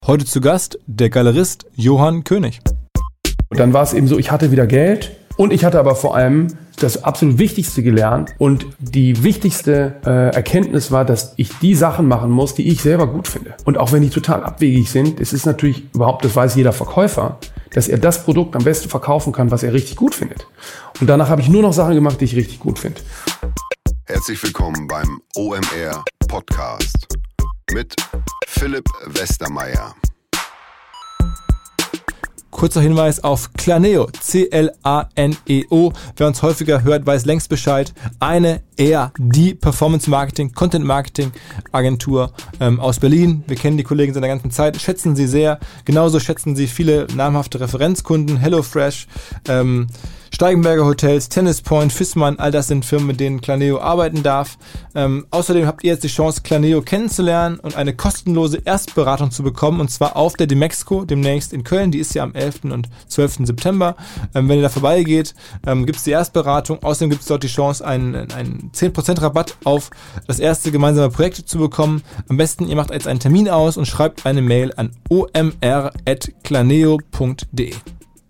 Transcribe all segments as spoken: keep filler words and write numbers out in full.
Heute zu Gast der Galerist Johann König. Und dann war es eben so, ich hatte wieder Geld und ich hatte aber vor allem das absolut Wichtigste gelernt. Und die wichtigste äh, Erkenntnis war, dass ich die Sachen machen muss, die ich selber gut finde. Und auch wenn die total abwegig sind, es ist natürlich überhaupt, das weiß jeder Verkäufer, dass er das Produkt am besten verkaufen kann, was er richtig gut findet. Und danach habe ich nur noch Sachen gemacht, die ich richtig gut finde. Herzlich willkommen beim O M R Podcast mit Philipp Westermeier. Kurzer Hinweis auf Claneo, C L A N E O. Wer uns häufiger hört, weiß längst Bescheid. Eine, eher die Performance-Marketing, Content-Marketing-Agentur ähm, aus Berlin. Wir kennen die Kollegen seit der ganzen Zeit, schätzen sie sehr. Genauso schätzen sie viele namhafte Referenzkunden, HelloFresh, ähm, Steigenberger Hotels, Tennis Point, Fissmann, all das sind Firmen, mit denen Claneo arbeiten darf. Ähm, außerdem habt ihr jetzt die Chance, Claneo kennenzulernen und eine kostenlose Erstberatung zu bekommen, und zwar auf der Demexco, demnächst in Köln. Die ist ja am elften und zwölften September. Ähm, wenn ihr da vorbeigeht, ähm, gibt es die Erstberatung. Außerdem gibt es dort die Chance, einen, einen zehn Prozent Rabatt auf das erste gemeinsame Projekt zu bekommen. Am besten, ihr macht jetzt einen Termin aus und schreibt eine Mail an o m r at claneo punkt d e.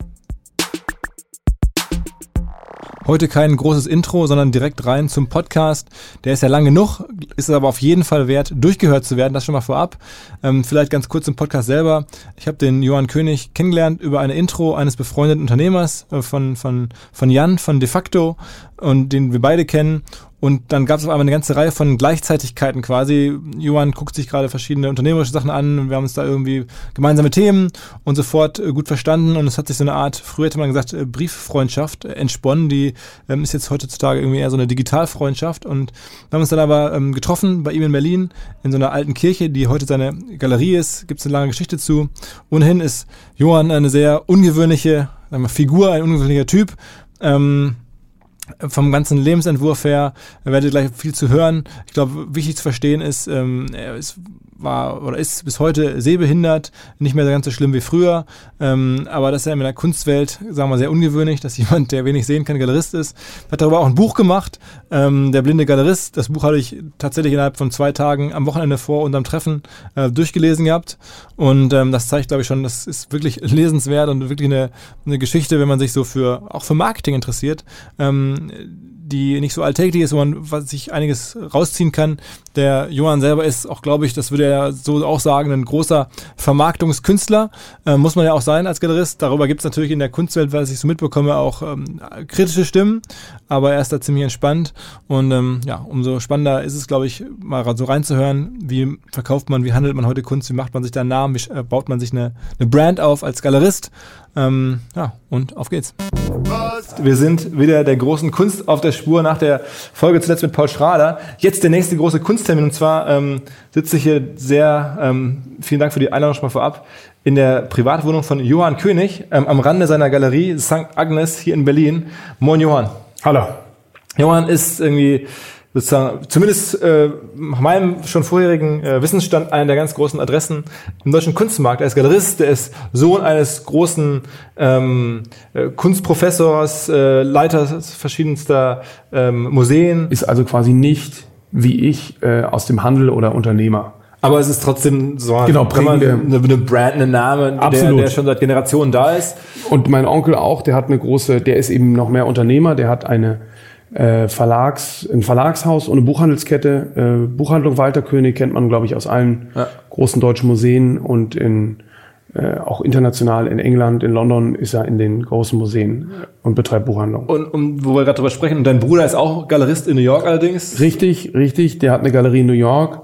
Heute kein großes Intro, sondern direkt rein zum Podcast. Der ist ja lang genug, ist aber auf jeden Fall wert, durchgehört zu werden, das schon mal vorab. Ähm, vielleicht ganz kurz zum Podcast selber. Ich habe den Johann König kennengelernt über eine Intro eines befreundeten Unternehmers äh, von, von, von Jan von De facto, und den wir beide kennen. Und dann gab es auf einmal eine ganze Reihe von Gleichzeitigkeiten quasi. Johann guckt sich gerade verschiedene unternehmerische Sachen an und wir haben uns da irgendwie gemeinsame Themen und sofort äh, gut verstanden. Und es hat sich so eine Art, früher hätte man gesagt, äh, Brieffreundschaft äh, entsponnen. Die ähm, ist jetzt heutzutage irgendwie eher so eine Digitalfreundschaft. Und wir haben uns dann aber ähm, getroffen bei ihm in Berlin in so einer alten Kirche, die heute seine Galerie ist. Gibt es eine lange Geschichte zu. Ohnehin ist Johann eine sehr ungewöhnliche, sagen wir mal, Figur, ein ungewöhnlicher Typ. Ähm, Vom ganzen Lebensentwurf her werdet ihr gleich viel zu hören. Ich glaube, wichtig zu verstehen ist, ähm, er ist, war oder ist bis heute sehbehindert, nicht mehr ganz so schlimm wie früher, ähm, aber das ist ja in der Kunstwelt, sagen wir mal, sehr ungewöhnlich, dass jemand, der wenig sehen kann, Galerist ist. Hat darüber auch ein Buch gemacht, ähm, Der blinde Galerist. Das Buch hatte ich tatsächlich innerhalb von zwei Tagen am Wochenende vor unserem Treffen äh, durchgelesen gehabt, und ähm, das zeigt, glaube ich, schon, das ist wirklich lesenswert und wirklich eine, eine Geschichte, wenn man sich so für auch für Marketing interessiert, ähm, die nicht so alltäglich ist, wo man was sich einiges rausziehen kann. Der Johann selber ist auch, glaube ich, das würde er so auch sagen, ein großer Vermarktungskünstler. Äh, muss man ja auch sein als Galerist. Darüber gibt es natürlich in der Kunstwelt, was ich so mitbekomme, auch ähm, kritische Stimmen, aber er ist da ziemlich entspannt. Und ähm, ja, umso spannender ist es, glaube ich, mal so reinzuhören, wie verkauft man, wie handelt man heute Kunst, wie macht man sich da einen Namen, wie äh, baut man sich eine, eine Brand auf als Galerist. Ähm, ja, und auf geht's. Wir sind wieder der großen Kunst auf der Spur nach der Folge zuletzt mit Paul Schrader. Jetzt der nächste große Kunsttermin, und zwar ähm, sitze ich hier sehr, ähm, vielen Dank für die Einladung schon mal vorab, in der Privatwohnung von Johann König, ähm, am Rande seiner Galerie Sankt Agnes hier in Berlin. Moin Johann. Hallo. Johann ist irgendwie sozusagen, zumindest äh, nach meinem schon vorherigen äh, Wissensstand, einer der ganz großen Adressen im deutschen Kunstmarkt. Er ist Galerist, er ist Sohn eines großen ähm, äh, Kunstprofessors, äh, Leiter verschiedenster ähm, Museen. Ist also quasi nicht, wie ich, äh, aus dem Handel oder Unternehmer. Aber es ist trotzdem so genau, eine, eine Brand, ein Name, der, der schon seit Generationen da ist. Und mein Onkel auch, der hat eine große, der ist eben noch mehr Unternehmer, der hat eine Äh, Verlags, ein Verlagshaus und eine Buchhandelskette. Äh, Buchhandlung Walter König kennt man, glaube ich, aus allen ja. großen deutschen Museen, und in, äh, auch international in England, in London ist er in den großen Museen und betreibt Buchhandlung. Und, und wo wir gerade drüber sprechen, und dein Bruder ist auch Galerist in New York allerdings? Richtig, richtig. Der hat eine Galerie in New York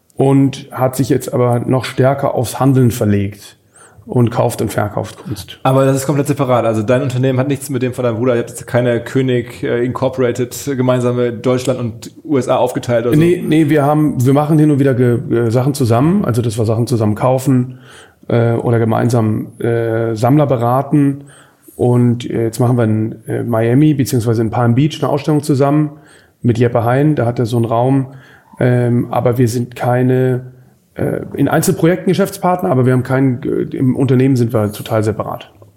und hat sich jetzt aber noch stärker aufs Handeln verlegt und kauft und verkauft Kunst. Aber das ist komplett separat. Also dein Unternehmen hat nichts mit dem von deinem Bruder. Ihr habt jetzt keine König äh, Incorporated gemeinsame Deutschland und U S A aufgeteilt oder so? Nee, nee, wir haben, wir machen hin und wieder ge, äh, Sachen zusammen. Also, dass wir Sachen zusammen kaufen äh, oder gemeinsam äh, Sammler beraten. Und äh, jetzt machen wir in äh, Miami beziehungsweise in Palm Beach eine Ausstellung zusammen mit Jeppe Hein. Da hat er so einen Raum. Ähm, aber wir sind keine in Einzelprojekten Geschäftspartner, aber wir haben keinen, im Unternehmen sind wir total separat.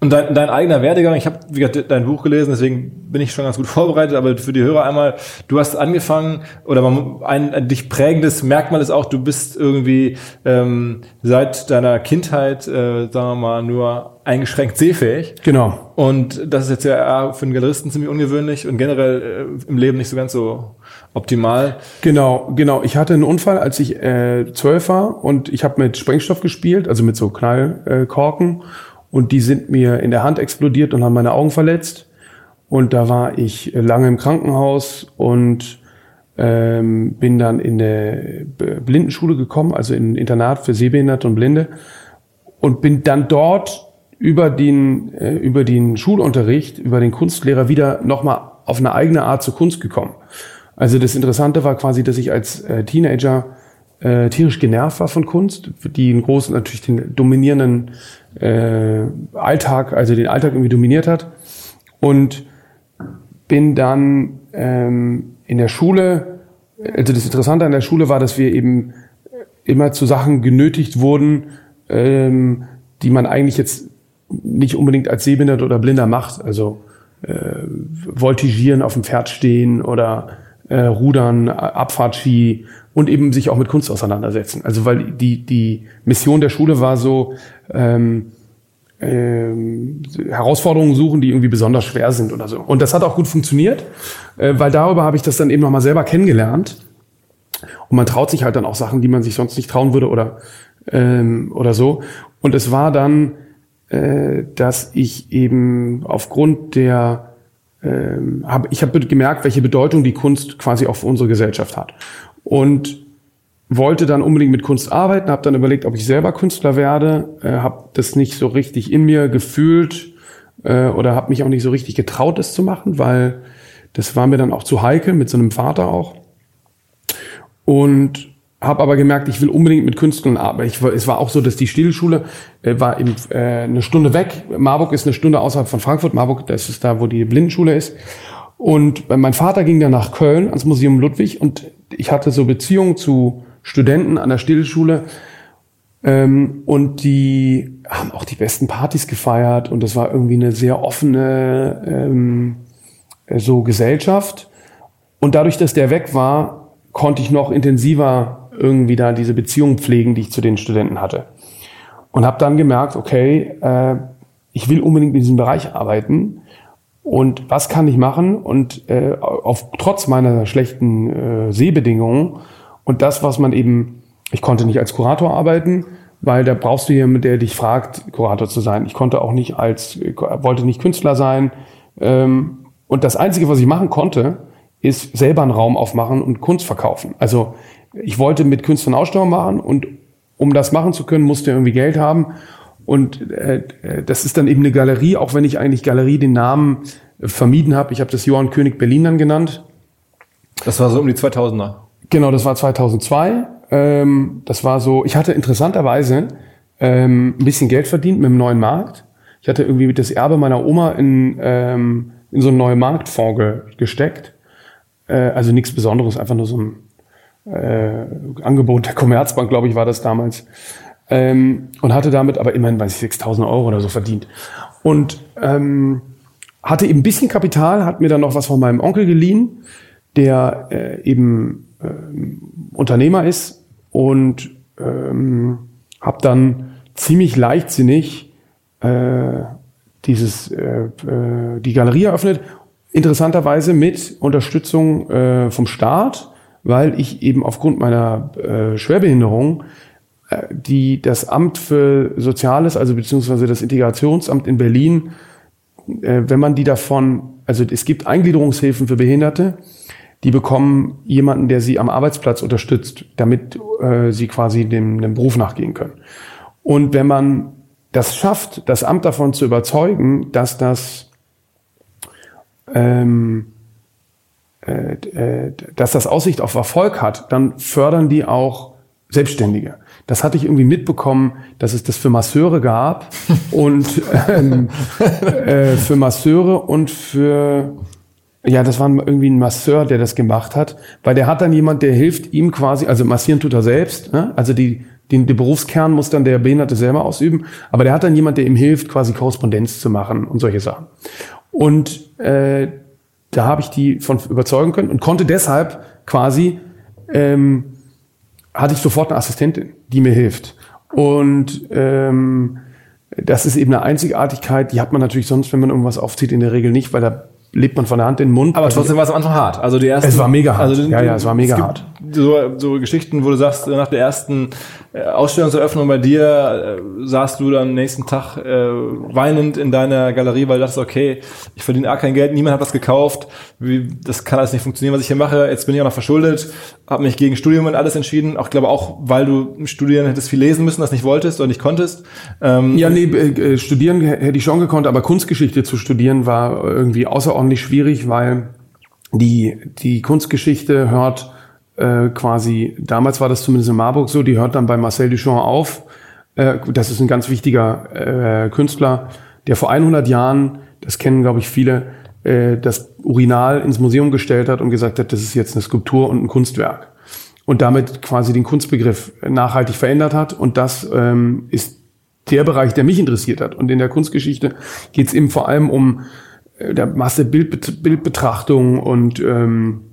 Und dein, dein eigener Werdegang, ich habe wie gesagt, dein Buch gelesen, deswegen bin ich schon ganz gut vorbereitet, aber für die Hörer einmal, du hast angefangen, oder man, ein, ein dich prägendes Merkmal ist auch, du bist irgendwie ähm, seit deiner Kindheit, äh, sagen wir mal, nur eingeschränkt sehfähig. Genau. Und das ist jetzt ja für einen Galeristen ziemlich ungewöhnlich und generell äh, im Leben nicht so ganz so optimal. Genau, genau. Ich hatte einen Unfall, als ich äh, zwölf war und ich habe mit Sprengstoff gespielt, also mit so Knallkorken. Äh, Und die sind mir in der Hand explodiert und haben meine Augen verletzt. Und da war ich lange im Krankenhaus und ähm, bin dann in eine Blindenschule gekommen, also in ein Internat für Sehbehinderte und Blinde. Und bin dann dort über den, äh, über den Schulunterricht, über den Kunstlehrer wieder nochmal auf eine eigene Art zur Kunst gekommen. Also das Interessante war quasi, dass ich als äh, Teenager äh, tierisch genervt war von Kunst, die einen großen, natürlich den dominierenden äh, Alltag, also den Alltag irgendwie dominiert hat. Und bin dann ähm, in der Schule, also das Interessante an der Schule war, dass wir eben immer zu Sachen genötigt wurden, ähm, die man eigentlich jetzt nicht unbedingt als Sehbehindert oder Blinder macht. Also äh, Voltigieren, auf dem Pferd stehen oder äh, Rudern, Abfahrtski und eben sich auch mit Kunst auseinandersetzen. Also weil die die Mission der Schule war so, ähm, ähm, Herausforderungen suchen, die irgendwie besonders schwer sind oder so. Und das hat auch gut funktioniert, äh, weil darüber habe ich das dann eben nochmal selber kennengelernt. Und man traut sich halt dann auch Sachen, die man sich sonst nicht trauen würde oder ähm, oder so. Und es war dann, äh, dass ich eben aufgrund der ähm, hab, ich habe gemerkt, welche Bedeutung die Kunst quasi auch für unsere Gesellschaft hat. Und wollte dann unbedingt mit Kunst arbeiten, habe dann überlegt, ob ich selber Künstler werde, äh, habe das nicht so richtig in mir gefühlt äh, oder habe mich auch nicht so richtig getraut, das zu machen, weil das war mir dann auch zu heikel, mit so einem Vater auch. Und habe aber gemerkt, ich will unbedingt mit Künstlern arbeiten. Ich, es war auch so, dass die Stilschule äh, war eben, äh, eine Stunde weg. Marburg ist eine Stunde außerhalb von Frankfurt. Marburg, das ist da, wo die Blindenschule ist. Und mein Vater ging dann nach Köln ans Museum Ludwig und ich hatte so Beziehungen zu Studenten an der Stilschule ähm, und die haben auch die besten Partys gefeiert und das war irgendwie eine sehr offene ähm, so Gesellschaft. Und dadurch, dass der weg war, konnte ich noch intensiver irgendwie da diese Beziehung pflegen, die ich zu den Studenten hatte. Und habe dann gemerkt, okay, äh, ich will unbedingt in diesem Bereich arbeiten. Und was kann ich machen? Und äh, auf trotz meiner schlechten äh, Sehbedingungen und das, was man eben, ich konnte nicht als Kurator arbeiten, weil da brauchst du jemanden, der dich fragt, Kurator zu sein. Ich konnte auch nicht als, wollte nicht Künstler sein. Ähm, und das Einzige, was ich machen konnte, ist selber einen Raum aufmachen und Kunst verkaufen. Also ich wollte mit Künstlern Ausstellungen machen und um das machen zu können, musste ich irgendwie Geld haben. Und äh, das ist dann eben eine Galerie, auch wenn ich eigentlich Galerie den Namen äh, vermieden habe. Ich habe das Johann König Berlin dann genannt. Das war so um die zweitausender. Genau, das war zweitausendzwei. Ähm, das war so, ich hatte interessanterweise ähm, ein bisschen Geld verdient mit dem neuen Markt. Ich hatte irgendwie das Erbe meiner Oma in, ähm, in so einen neuen Marktfonds ge- gesteckt. Äh, also nichts Besonderes, einfach nur so ein äh, Angebot der Commerzbank, glaube ich, war das damals. Ähm, und hatte damit aber immerhin, weiß ich, sechstausend Euro oder so verdient. Und ähm, hatte eben ein bisschen Kapital, hat mir dann noch was von meinem Onkel geliehen, der äh, eben äh, Unternehmer ist und ähm, habe dann ziemlich leichtsinnig äh, dieses äh, äh, die Galerie eröffnet. Interessanterweise mit Unterstützung äh, vom Staat, weil ich eben aufgrund meiner äh, Schwerbehinderung die das Amt für Soziales, also beziehungsweise das Integrationsamt in Berlin, äh, wenn man die davon, also es gibt Eingliederungshilfen für Behinderte, die bekommen jemanden, der sie am Arbeitsplatz unterstützt, damit äh, sie quasi dem, dem Beruf nachgehen können. Und wenn man das schafft, das Amt davon zu überzeugen, dass das ähm, äh, äh, dass das Aussicht auf Erfolg hat, dann fördern die auch Selbstständige. Das hatte ich irgendwie mitbekommen, dass es das für Masseure gab und ähm, äh, für Masseure und für, ja, das war irgendwie ein Masseur, der das gemacht hat, weil der hat dann jemand, der hilft ihm quasi, also massieren tut er selbst, ne? Also die den, den Berufskern muss dann der Behinderte selber ausüben, aber der hat dann jemand, der ihm hilft, quasi Korrespondenz zu machen und solche Sachen. Und äh, da habe ich die von überzeugen können und konnte deshalb quasi, ähm, hatte ich sofort eine Assistentin, die mir hilft. Und ähm, das ist eben eine Einzigartigkeit, die hat man natürlich sonst, wenn man irgendwas aufzieht, in der Regel nicht, weil da lebt man von der Hand in den Mund. Aber trotzdem war es am Anfang hart. Also die ersten, es war mega hart. Also, ja, ja, es war mega es hart. So, so Geschichten, wo du sagst, nach der ersten Ausstellungseröffnung bei dir äh, saßt du dann nächsten Tag äh, weinend in deiner Galerie, weil du dachtest, okay, ich verdiene auch kein Geld, niemand hat was gekauft, wie, das kann alles nicht funktionieren, was ich hier mache, jetzt bin ich auch noch verschuldet, habe mich gegen Studium und alles entschieden, auch glaube auch, weil du im Studieren hättest viel lesen müssen, das nicht wolltest oder nicht konntest. Ähm, ja, nee, äh, studieren hätte ich schon gekonnt, aber Kunstgeschichte zu studieren war irgendwie außerordentlich schwierig, weil die die Kunstgeschichte hört äh, quasi, damals war das zumindest in Marburg so, die hört dann bei Marcel Duchamp auf. Äh, das ist ein ganz wichtiger äh, Künstler, der vor hundert Jahren, das kennen glaube ich viele, äh, das Urinal ins Museum gestellt hat und gesagt hat, das ist jetzt eine Skulptur und ein Kunstwerk. Und damit quasi den Kunstbegriff nachhaltig verändert hat. Und das ähm, ist der Bereich, der mich interessiert hat. Und in der Kunstgeschichte geht es eben vor allem um äh, der Masse Bild, Bildbetrachtung und ähm,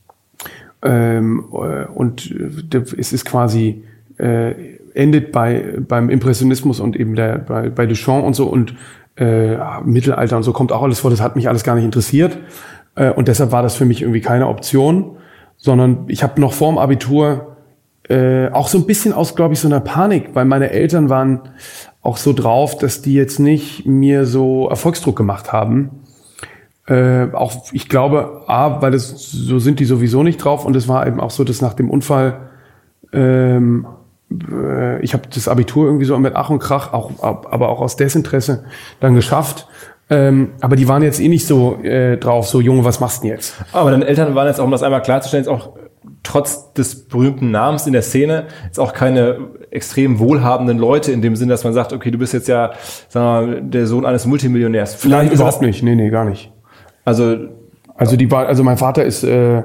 ähm, und äh, es ist quasi äh, endet bei beim Impressionismus und eben der bei, bei Duchamp und so und äh, Mittelalter und so kommt auch alles vor. Das hat mich alles gar nicht interessiert äh, und deshalb war das für mich irgendwie keine Option, sondern ich habe noch vorm Abitur äh, auch so ein bisschen aus, glaube ich, so einer Panik, weil meine Eltern waren auch so drauf, dass die jetzt nicht mir so Erfolgsdruck gemacht haben. Äh, auch, ich glaube, A, weil das, so sind die sowieso nicht drauf und es war eben auch so, dass nach dem Unfall, ähm, äh, ich habe das Abitur irgendwie so mit Ach und Krach, auch, aber auch aus Desinteresse dann geschafft. Ähm, aber die waren jetzt eh nicht so äh, drauf, so Junge, was machst du denn jetzt? Aber deine Eltern waren jetzt auch, um das einmal klarzustellen, jetzt auch trotz des berühmten Namens in der Szene jetzt auch keine extrem wohlhabenden Leute in dem Sinne, dass man sagt, okay, du bist jetzt ja, sagen wir mal, der Sohn eines Multimillionärs. Vielleicht Nein, überhaupt nicht, nee, nee, gar nicht. Also, also die war, also mein Vater ist, äh,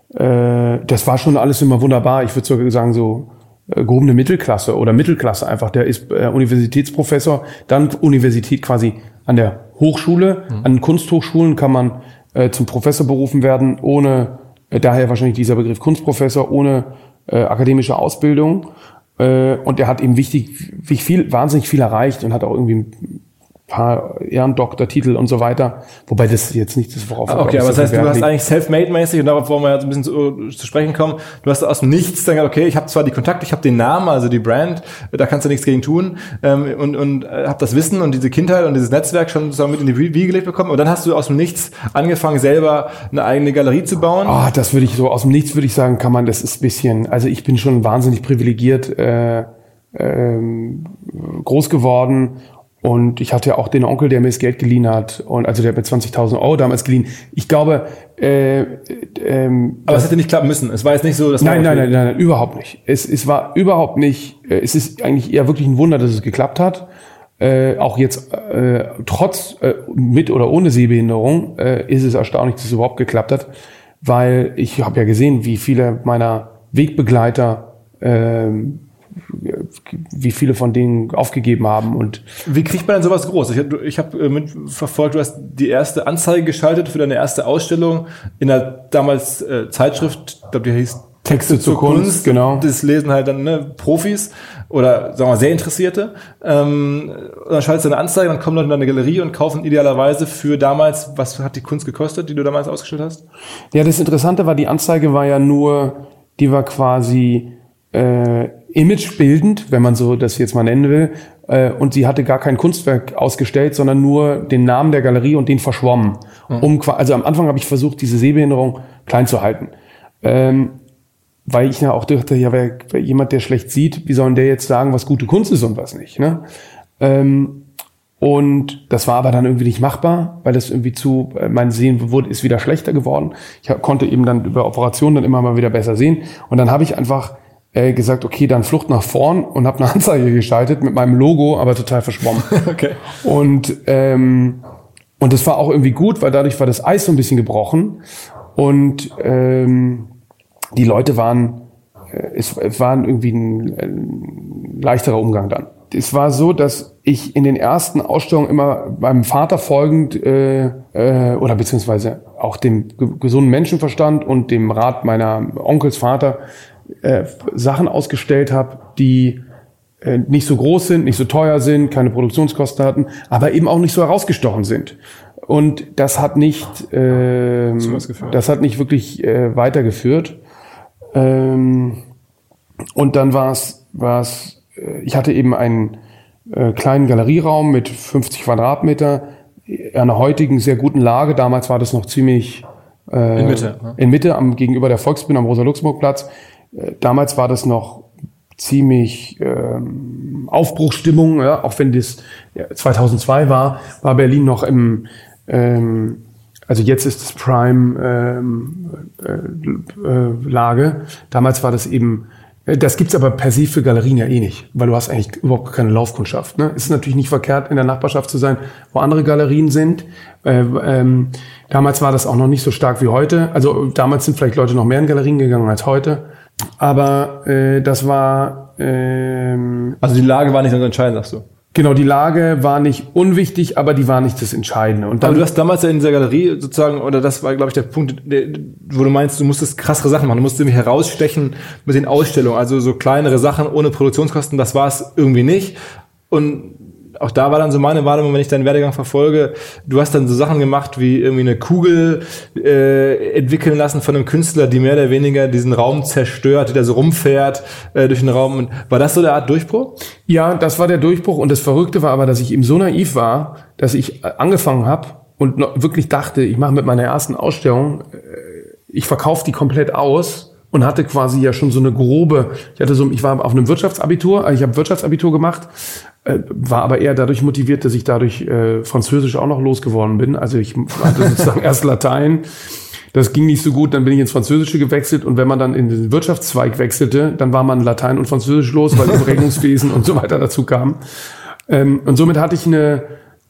äh, das war schon alles immer wunderbar. Ich würde sogar sagen so äh, gehobene Mittelklasse oder Mittelklasse einfach. Der ist äh, Universitätsprofessor, dann Universität quasi an der Hochschule, mhm. an Kunsthochschulen kann man äh, zum Professor berufen werden, ohne äh, daher wahrscheinlich dieser Begriff Kunstprofessor, ohne äh, akademische Ausbildung. Äh, und er hat eben wichtig, wie viel, wahnsinnig viel erreicht und hat auch irgendwie paar Ehrendoktortitel und so weiter, wobei das jetzt nicht das, worauf wir Okay, aber das heißt, du hast eigentlich self-made-mäßig, und darauf wollen wir ja so ein bisschen zu, zu sprechen kommen, du hast aus dem Nichts dann gesagt, okay, ich habe zwar die Kontakte, ich habe den Namen, also die Brand, da kannst du nichts gegen tun, ähm, und, und äh, habe das Wissen und diese Kindheit und dieses Netzwerk schon sozusagen mit in die Wiege gelegt bekommen, und dann hast du aus dem Nichts angefangen, selber eine eigene Galerie zu bauen. Ah, oh, das würde ich so, aus dem Nichts würde ich sagen, kann man, das ist ein bisschen, also ich bin schon wahnsinnig privilegiert äh, ähm, groß geworden. Und ich hatte ja auch den Onkel, der mir das Geld geliehen hat. Und also der hat mir zwanzigtausend Euro damals geliehen. Ich glaube, äh, ähm, aber es hätte nicht klappen müssen. Es war jetzt nicht so, dass nein, nein, nein, nein, nein, überhaupt nicht. Es, es war überhaupt nicht. Äh, es ist eigentlich eher wirklich ein Wunder, dass es geklappt hat. Äh, auch jetzt äh, trotz äh, mit oder ohne Sehbehinderung äh, ist es erstaunlich, dass es überhaupt geklappt hat, weil ich habe ja gesehen, wie viele meiner Wegbegleiter äh, wie viele von denen aufgegeben haben. Und wie kriegt man denn sowas groß? Ich, ich habe mitverfolgt, du hast die erste Anzeige geschaltet für deine erste Ausstellung in der damals äh, Zeitschrift, ich glaube, die hieß Texte, Texte zur Kunst, Kunst, genau. Das lesen halt dann ne, Profis oder sagen wir mal sehr Interessierte. Ähm, dann schaltest du eine Anzeige, dann kommen Leute in deine Galerie und kaufen idealerweise für damals, was hat die Kunst gekostet, die du damals ausgestellt hast? Ja, das Interessante war, die Anzeige war ja nur, die war quasi äh, imagebildend, wenn man so das jetzt mal nennen will, äh, und sie hatte gar kein Kunstwerk ausgestellt, sondern nur den Namen der Galerie und den verschwommen. Mhm. Um, also am Anfang habe ich versucht, diese Sehbehinderung klein zu halten, ähm, weil ich ja auch dachte, ja, wer, wer jemand, der schlecht sieht, wie soll denn der jetzt sagen, was gute Kunst ist und was nicht, ne? Ähm, und das war aber dann irgendwie nicht machbar, weil das irgendwie zu, mein Sehen wurde, ist wieder schlechter geworden. Ich hab, konnte eben dann über Operationen dann immer mal wieder besser sehen, und dann habe ich einfach Äh, gesagt, okay, dann Flucht nach vorn, und habe eine Anzeige geschaltet mit meinem Logo, aber total verschwommen. Okay. Und ähm, und das war auch irgendwie gut, weil dadurch war das Eis so ein bisschen gebrochen, und ähm, die Leute waren es, es war irgendwie ein, ein leichterer Umgang dann. Es war so, dass ich in den ersten Ausstellungen immer meinem Vater folgend äh, äh, oder beziehungsweise auch dem ge- gesunden Menschenverstand und dem Rat meiner Onkels Vater äh, Sachen ausgestellt habe, die äh, nicht so groß sind, nicht so teuer sind, keine Produktionskosten hatten, aber eben auch nicht so herausgestochen sind. Und das hat nicht, äh, das hat nicht wirklich äh, weitergeführt. Ähm, und dann war es, war es ich hatte eben einen äh, kleinen Galerieraum mit fünfzig Quadratmeter, einer heutigen sehr guten Lage. Damals war das noch ziemlich äh, in Mitte, ne? in Mitte am gegenüber der Volksbühne am Rosa-Luxemburg-Platz. Äh, damals war das noch ziemlich ähm, Aufbruchsstimmung, ja, auch wenn das ja, zweitausendzwei war, war Berlin noch im ähm, also jetzt ist es Prime ähm, äh, äh, Lage. Damals war das eben. Das gibt's aber per se für Galerien ja eh nicht, weil du hast eigentlich überhaupt keine Laufkundschaft. Ne? Es ist natürlich nicht verkehrt, in der Nachbarschaft zu sein, wo andere Galerien sind. Äh, ähm, damals war das auch noch nicht so stark wie heute. Also damals sind vielleicht Leute noch mehr in Galerien gegangen als heute. Aber äh, das war... Ähm, also die Lage war nicht so entscheidend, sagst du? Genau, die Lage war nicht unwichtig, aber die war nicht das Entscheidende. Und dann, aber du hast damals ja in dieser Galerie sozusagen, oder das war, glaube ich, der Punkt, der, wo du meinst, du musstest krassere Sachen machen. Du musst irgendwie herausstechen mit den Ausstellungen. Also so kleinere Sachen ohne Produktionskosten, das war es irgendwie nicht. Und auch da war dann so meine Wahrnehmung, wenn ich deinen Werdegang verfolge, du hast dann so Sachen gemacht wie irgendwie eine Kugel äh, entwickeln lassen von einem Künstler, die mehr oder weniger diesen Raum zerstört, die da so rumfährt äh, durch den Raum. Und war das so der Art Durchbruch? Ja, das war der Durchbruch. Und das Verrückte war aber, dass ich eben so naiv war, dass ich angefangen habe und wirklich dachte, ich mache mit meiner ersten Ausstellung, äh, ich verkaufe die komplett aus. Und hatte quasi ja schon so eine grobe, ich hatte so, ich war auf einem Wirtschaftsabitur, also ich habe Wirtschaftsabitur gemacht, äh, war aber eher dadurch motiviert, dass ich dadurch äh, Französisch auch noch losgeworden bin. Also ich hatte sozusagen erst Latein, das ging nicht so gut, dann bin ich ins Französische gewechselt und wenn man dann in den Wirtschaftszweig wechselte, dann war man Latein und Französisch los, weil im Rechnungswesen und so weiter dazu kam. Ähm, und somit hatte ich eine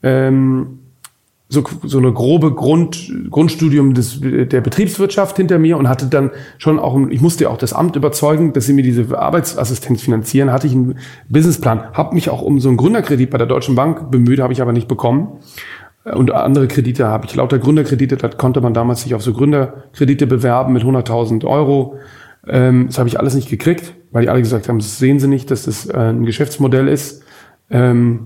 ähm, so so eine grobe Grund Grundstudium des der Betriebswirtschaft hinter mir und hatte dann schon auch, ich musste ja auch das Amt überzeugen, dass sie mir diese Arbeitsassistenz finanzieren, hatte ich einen Businessplan, habe mich auch um so einen Gründerkredit bei der Deutschen Bank bemüht, habe ich aber nicht bekommen. Und andere Kredite habe ich, lauter Gründerkredite, da konnte man damals sich auf so Gründerkredite bewerben mit hunderttausend Euro. Ähm, das habe ich alles nicht gekriegt, weil die alle gesagt haben, das sehen sie nicht, dass das äh, ein Geschäftsmodell ist. Ähm,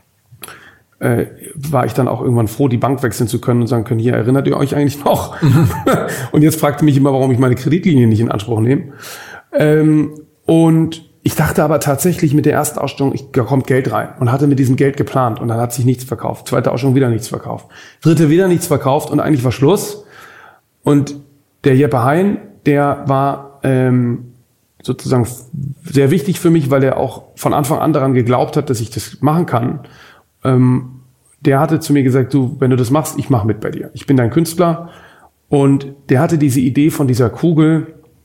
Äh, war ich dann auch irgendwann froh, die Bank wechseln zu können und sagen können, hier, erinnert ihr euch eigentlich noch? Und jetzt fragt ihr mich immer, warum ich meine Kreditlinie nicht in Anspruch nehme. Ähm, und ich dachte aber tatsächlich mit der ersten Ausstellung, ich, da kommt Geld rein und hatte mit diesem Geld geplant und dann hat sich nichts verkauft. Zweite Ausstellung wieder nichts verkauft. Dritte wieder nichts verkauft und eigentlich war Schluss. Und der Jeppe Hein, der war ähm, sozusagen sehr wichtig für mich, weil er auch von Anfang an daran geglaubt hat, dass ich das machen kann. Ähm, der hatte zu mir gesagt, du, wenn du das machst, ich mache mit bei dir. Ich bin dein Künstler. Und der hatte diese Idee von dieser Kugel,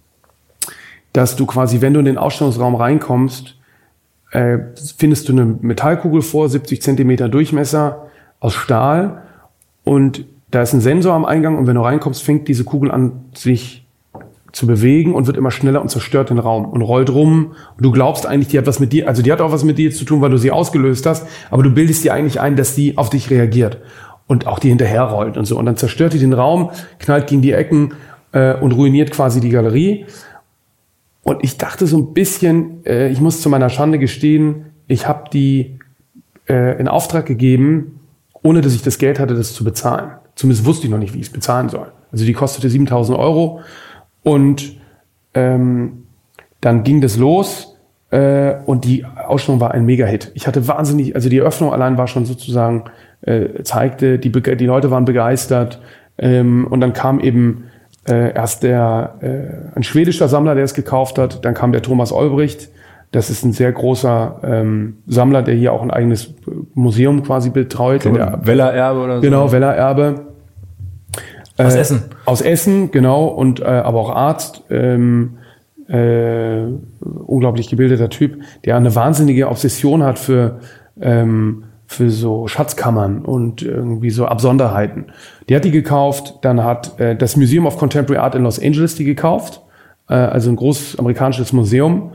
dass du quasi, wenn du in den Ausstellungsraum reinkommst, äh, findest du eine Metallkugel vor, siebzig Zentimeter Durchmesser aus Stahl. Und da ist ein Sensor am Eingang. Und wenn du reinkommst, fängt diese Kugel an, sich zu bewegen und wird immer schneller und zerstört den Raum und rollt rum. Und du glaubst eigentlich, die hat was mit dir, also die hat auch was mit dir zu tun, weil du sie ausgelöst hast, aber du bildest dir eigentlich ein, dass die auf dich reagiert und auch die hinterher rollt und so. Und dann zerstört die den Raum, knallt gegen die Ecken äh, und ruiniert quasi die Galerie. Und ich dachte so ein bisschen, äh, ich muss zu meiner Schande gestehen, ich habe die äh, in Auftrag gegeben, ohne dass ich das Geld hatte, das zu bezahlen. Zumindest wusste ich noch nicht, wie ich es bezahlen soll. Also die kostete siebentausend Euro. Und ähm, dann ging das los äh, und die Ausstellung war ein Mega-Hit. Ich hatte wahnsinnig, also die Eröffnung allein war schon sozusagen, äh, zeigte, die, die Leute waren begeistert ähm, und dann kam eben äh, erst der äh, ein schwedischer Sammler, der es gekauft hat, dann kam der Thomas Olbricht, das ist ein sehr großer ähm, Sammler, der hier auch ein eigenes Museum quasi betreut. Weller-Erbe oder so. Genau, Weller-Erbe. Aus äh, Essen. Aus Essen, genau, und äh, aber auch Arzt, ähm, äh, unglaublich gebildeter Typ, der eine wahnsinnige Obsession hat für ähm, für so Schatzkammern und irgendwie so Absonderheiten. Die hat die gekauft, dann hat äh, das Museum of Contemporary Art in Los Angeles die gekauft, äh, also ein großes amerikanisches Museum.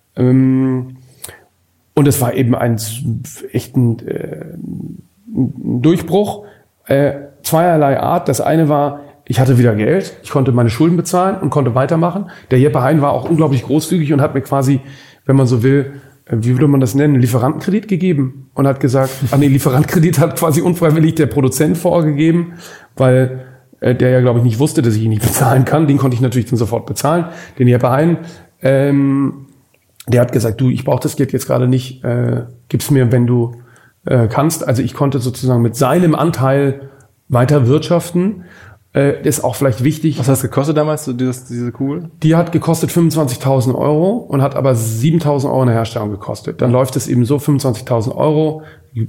Ähm, und es war eben ein echt ein, äh, ein Durchbruch, äh, zweierlei Art. Das eine war, ich hatte wieder Geld, ich konnte meine Schulden bezahlen und konnte weitermachen. Der Jeppe Hein war auch unglaublich großzügig und hat mir quasi, wenn man so will, wie würde man das nennen, einen Lieferantenkredit gegeben und hat gesagt, an den Lieferantenkredit hat quasi unfreiwillig der Produzent vorgegeben, weil äh, der ja, glaube ich, nicht wusste, dass ich ihn nicht bezahlen kann. Den konnte ich natürlich dann sofort bezahlen. Den Jeppe Hein, ähm, der hat gesagt, du, ich brauche das Geld jetzt gerade nicht, äh, gib's mir, wenn du äh, kannst. Also ich konnte sozusagen mit seinem Anteil weiter wirtschaften. Äh, ist auch vielleicht wichtig. Was hat es gekostet damals, so dieses, diese Kugel? Die hat gekostet fünfundzwanzigtausend Euro und hat aber siebentausend Euro in der Herstellung gekostet. Dann läuft es eben so, fünfundzwanzigtausend Euro.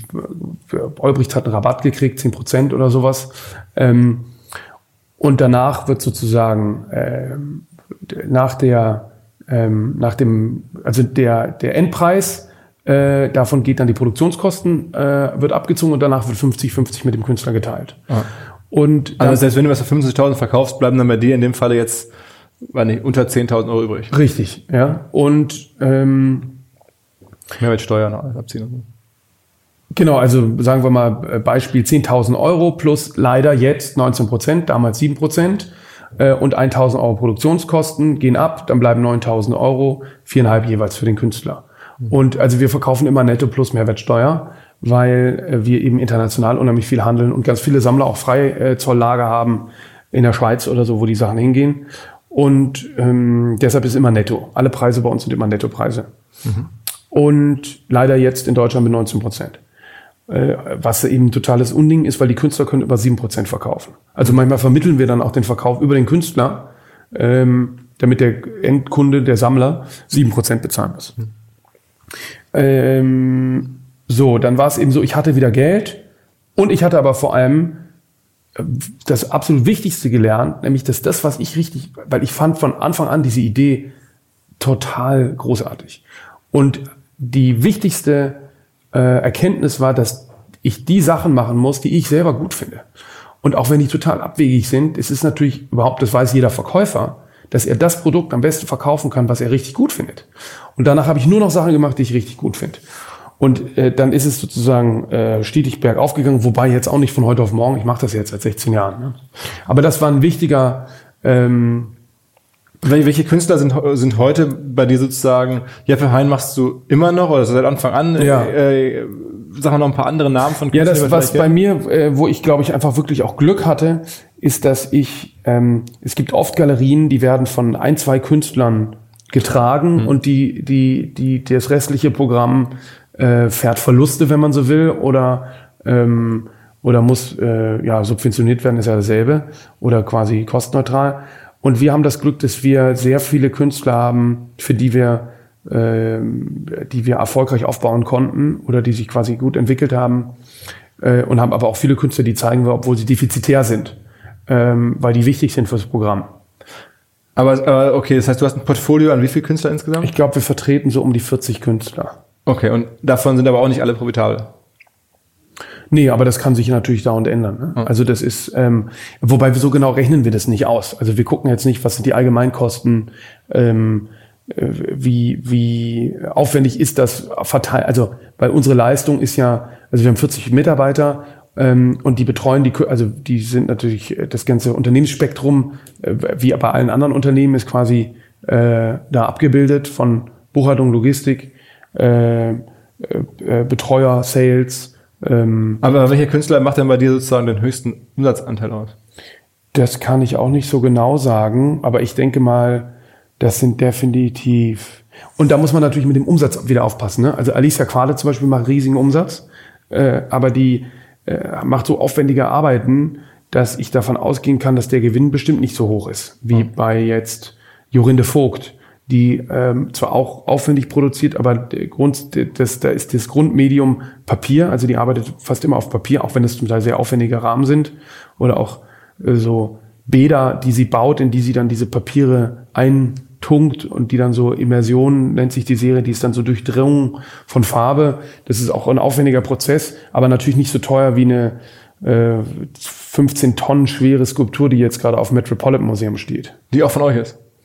Olbricht hat einen Rabatt gekriegt, zehn Prozent oder sowas. Ähm, und danach wird sozusagen ähm, nach der, ähm, nach dem, also der, der Endpreis, äh, davon geht dann die Produktionskosten, äh, wird abgezogen und danach wird fünfzig fünfzig mit dem Künstler geteilt. Ah. Und also selbst wenn du was für fünfundsiebzigtausend verkaufst, bleiben dann bei dir in dem Falle jetzt, weiß nicht, unter zehntausend Euro übrig. Richtig, ja. Und ähm, Mehrwertsteuer noch alles abziehen und so. Genau, also sagen wir mal Beispiel zehntausend Euro plus leider jetzt neunzehn Prozent, damals sieben Prozent äh, und eintausend Euro Produktionskosten gehen ab, dann bleiben neuntausend Euro, viereinhalb jeweils für den Künstler. Mhm. Und also wir verkaufen immer netto plus Mehrwertsteuer, weil äh, wir eben international unheimlich viel handeln und ganz viele Sammler auch Freizolllager äh, haben in der Schweiz oder so, wo die Sachen hingehen. Und ähm, deshalb ist immer netto. Alle Preise bei uns sind immer Nettopreise. Mhm. Und leider jetzt in Deutschland mit neunzehn Prozent. Was eben ein totales Unding ist, weil die Künstler können über sieben Prozent verkaufen. Also manchmal vermitteln wir dann auch den Verkauf über den Künstler, ähm, damit der Endkunde, der Sammler, sieben Prozent bezahlen muss. Mhm. Ähm, so, dann war es eben so, ich hatte wieder Geld und ich hatte aber vor allem das absolut Wichtigste gelernt, nämlich dass das, was ich richtig, weil ich fand von Anfang an diese Idee total großartig. Und die wichtigste äh, Erkenntnis war, dass ich die Sachen machen muss, die ich selber gut finde. Und auch wenn die total abwegig sind, es ist natürlich überhaupt, das weiß jeder Verkäufer, dass er das Produkt am besten verkaufen kann, was er richtig gut findet. Und danach habe ich nur noch Sachen gemacht, die ich richtig gut finde. Und äh, dann ist es sozusagen äh, stetig bergauf gegangen, wobei jetzt auch nicht von heute auf morgen, ich mache das jetzt seit sechzehn Jahren. Ne? Aber das war ein wichtiger... Ähm, Welche Künstler sind, sind heute bei dir sozusagen, Jeppe Hein machst du immer noch oder seit Anfang an? Ja. Äh, sag mal noch ein paar andere Namen von Künstlern. Ja, das, was bei kennt. mir, äh, wo ich glaube ich einfach wirklich auch Glück hatte, ist, dass ich, ähm, es gibt oft Galerien, die werden von ein, zwei Künstlern getragen mhm. und die, die, die, das restliche Programm äh, fährt Verluste, wenn man so will, oder, ähm, oder muss, äh, ja, subventioniert werden, ist ja dasselbe, oder quasi kostenneutral. Und wir haben das Glück, dass wir sehr viele Künstler haben, für die wir, äh, die wir erfolgreich aufbauen konnten oder die sich quasi gut entwickelt haben. Äh, und haben aber auch viele Künstler, die zeigen wir, obwohl sie defizitär sind, ähm, weil die wichtig sind fürs Programm. Aber äh, okay, das heißt, du hast ein Portfolio an wie viele Künstler insgesamt? Ich glaube, wir vertreten so um die vierzig Künstler. Okay, und davon sind aber auch nicht alle profitabel? Nee, aber das kann sich natürlich dauernd ändern. Ne? Also das ist, ähm, wobei wir so genau rechnen wir das nicht aus. Also wir gucken jetzt nicht, was sind die Allgemeinkosten, ähm, äh, wie wie aufwendig ist das verteilt. Also weil unsere Leistung ist ja, also wir haben vierzig Mitarbeiter ähm, und die betreuen die, also die sind natürlich das ganze Unternehmensspektrum, äh, wie bei allen anderen Unternehmen, ist quasi äh, da abgebildet von Buchhaltung, Logistik, äh, äh, Betreuer, Sales. Ähm, Aber welcher Künstler macht denn bei dir sozusagen den höchsten Umsatzanteil aus? Das kann ich auch nicht so genau sagen, aber ich denke mal, das sind definitiv... Und da muss man natürlich mit dem Umsatz wieder aufpassen. Ne? Also Alicia Quade zum Beispiel macht riesigen Umsatz, äh, aber die äh, macht so aufwendige Arbeiten, dass ich davon ausgehen kann, dass der Gewinn bestimmt nicht so hoch ist, wie mhm. bei jetzt Jorinde Vogt, die ähm, zwar auch aufwendig produziert, aber der Grund, das, da ist das Grundmedium Papier, also die arbeitet fast immer auf Papier, auch wenn es zum Teil sehr aufwendige Rahmen sind oder auch äh, so Bäder, die sie baut, in die sie dann diese Papiere eintunkt und die dann so Immersion, nennt sich die Serie, die ist dann so Durchdringung von Farbe. Das ist auch ein aufwendiger Prozess, aber natürlich nicht so teuer wie eine äh, fünfzehn Tonnen schwere Skulptur, die jetzt gerade auf dem Metropolitan Museum steht. Die auch von euch ist?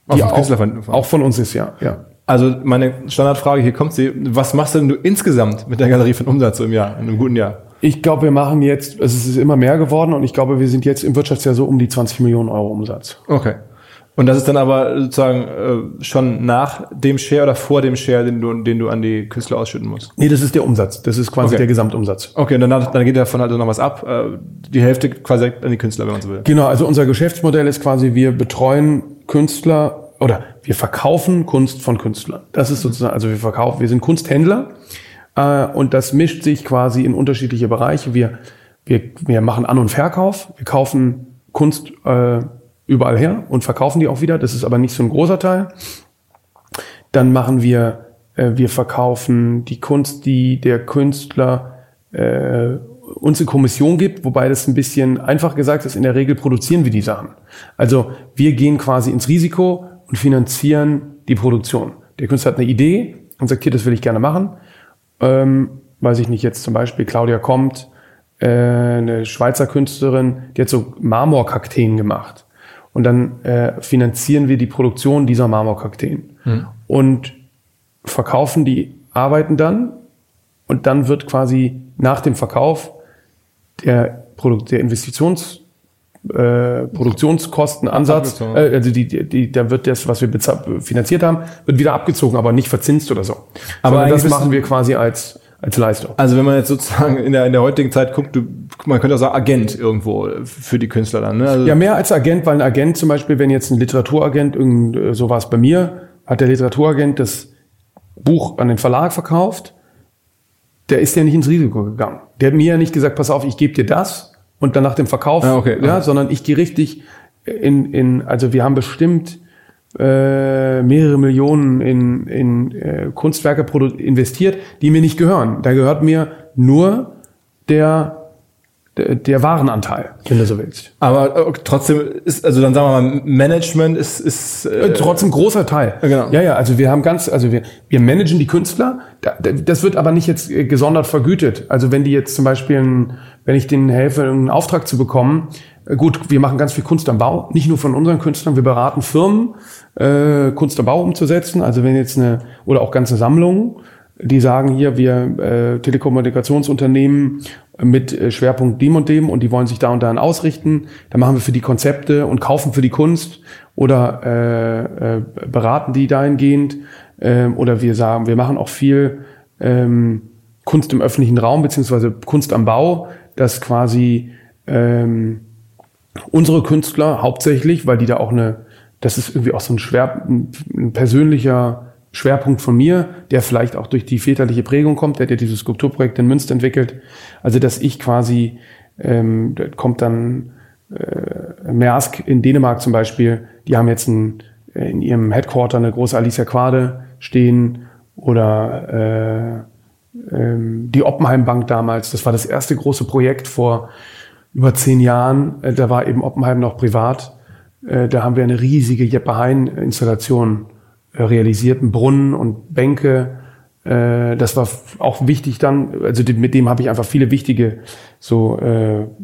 Die auch, von, von. auch von uns ist, ja. ja. Also meine Standardfrage, hier kommt sie, was machst denn du insgesamt mit der Galerie für einen Umsatz so im Jahr, in einem guten Jahr? Ich glaube, wir machen jetzt, also es ist immer mehr geworden und ich glaube, wir sind jetzt im Wirtschaftsjahr so um die zwanzig Millionen Euro Umsatz. Okay. Und das ist dann aber sozusagen äh, schon nach dem Share oder vor dem Share, den du, den du an die Künstler ausschütten musst? Nee, das ist der Umsatz. Das ist quasi okay. der Gesamtumsatz. Okay, und dann, dann geht davon halt noch was ab. Äh, die Hälfte quasi an die Künstler, wenn man so will. Genau, also unser Geschäftsmodell ist quasi, wir betreuen Künstler oder wir verkaufen Kunst von Künstlern. Das ist sozusagen, also wir verkaufen, wir sind Kunsthändler äh, und das mischt sich quasi in unterschiedliche Bereiche. Wir, wir, wir machen An- und Verkauf. Wir kaufen Kunst äh, überall her und verkaufen die auch wieder. Das ist aber nicht so ein großer Teil. Dann machen wir, äh, wir verkaufen die Kunst, die der Künstler äh, uns in Kommission gibt, wobei das ein bisschen einfach gesagt ist, in der Regel produzieren wir die Sachen. Also wir gehen quasi ins Risiko und finanzieren die Produktion. Der Künstler hat eine Idee und sagt, hier, das will ich gerne machen. Ähm, weiß ich nicht, jetzt zum Beispiel Claudia Compt, äh, eine Schweizer Künstlerin, die hat so Marmorkakteen gemacht. Und dann äh, finanzieren wir die Produktion dieser Marmorkakteen hm. und verkaufen die Arbeiten dann. Und dann wird quasi nach dem Verkauf der, Produkt, der Investitions, äh, Produktionskostenansatz, äh, also die, die, die, da wird das, was wir bezahlt, finanziert haben, wird wieder abgezogen, aber nicht verzinst oder so. Aber sondern das machen wir quasi als als Leistung. Also wenn man jetzt sozusagen in der in der heutigen Zeit guckt, du, man könnte auch sagen Agent irgendwo für die Künstler dann, ne? Also ja, mehr als Agent, weil ein Agent zum Beispiel, wenn jetzt ein Literaturagent, irgend, so war es bei mir, hat der Literaturagent das Buch an den Verlag verkauft, der ist ja nicht ins Risiko gegangen. Der hat mir ja nicht gesagt, pass auf, ich gebe dir das und dann nach dem Verkauf, ah, okay, ja, okay. sondern ich gehe richtig in, in, also wir haben bestimmt äh, mehrere Millionen in, in äh, Kunstwerke produ- investiert, die mir nicht gehören. Da gehört mir nur der der, der Warenanteil, wenn du so willst. Aber äh, trotzdem ist, also dann sagen wir mal, Management ist ist äh, trotzdem großer Teil. Ja, genau. Ja, ja, also wir haben ganz, also wir wir managen die Künstler. Das wird aber nicht jetzt gesondert vergütet. Also wenn die jetzt zum Beispiel, ein, wenn ich denen helfe, einen Auftrag zu bekommen, gut, wir machen ganz viel Kunst am Bau, nicht nur von unseren Künstlern, wir beraten Firmen, äh, Kunst am Bau umzusetzen. Also wenn jetzt eine, oder auch ganze Sammlungen, die sagen hier, wir äh, Telekommunikationsunternehmen mit äh, Schwerpunkt dem und dem und die wollen sich da und dahin ausrichten, dann machen wir für die Konzepte und kaufen für die Kunst oder äh, äh, beraten die dahingehend äh, oder wir sagen, wir machen auch viel ähm, Kunst im öffentlichen Raum beziehungsweise Kunst am Bau, dass quasi ähm, unsere Künstler hauptsächlich, weil die da auch eine, das ist irgendwie auch so ein schwer, ein persönlicher Schwerpunkt von mir, der vielleicht auch durch die väterliche Prägung kommt, der hat ja dieses Skulpturprojekt in Münster entwickelt. Also dass ich quasi, ähm, da kommt dann äh, Maersk in Dänemark zum Beispiel, die haben jetzt ein, in ihrem Headquarter eine große Alicia Quade stehen oder äh, ähm, die Oppenheim Bank damals, das war das erste große Projekt vor über zehn Jahren, äh, da war eben Oppenheim noch privat, äh, da haben wir eine riesige Jeppe Hein-Installation realisiert, einen Brunnen und Bänke. Äh, das war auch wichtig dann, also die, mit dem habe ich einfach viele wichtige so äh, äh,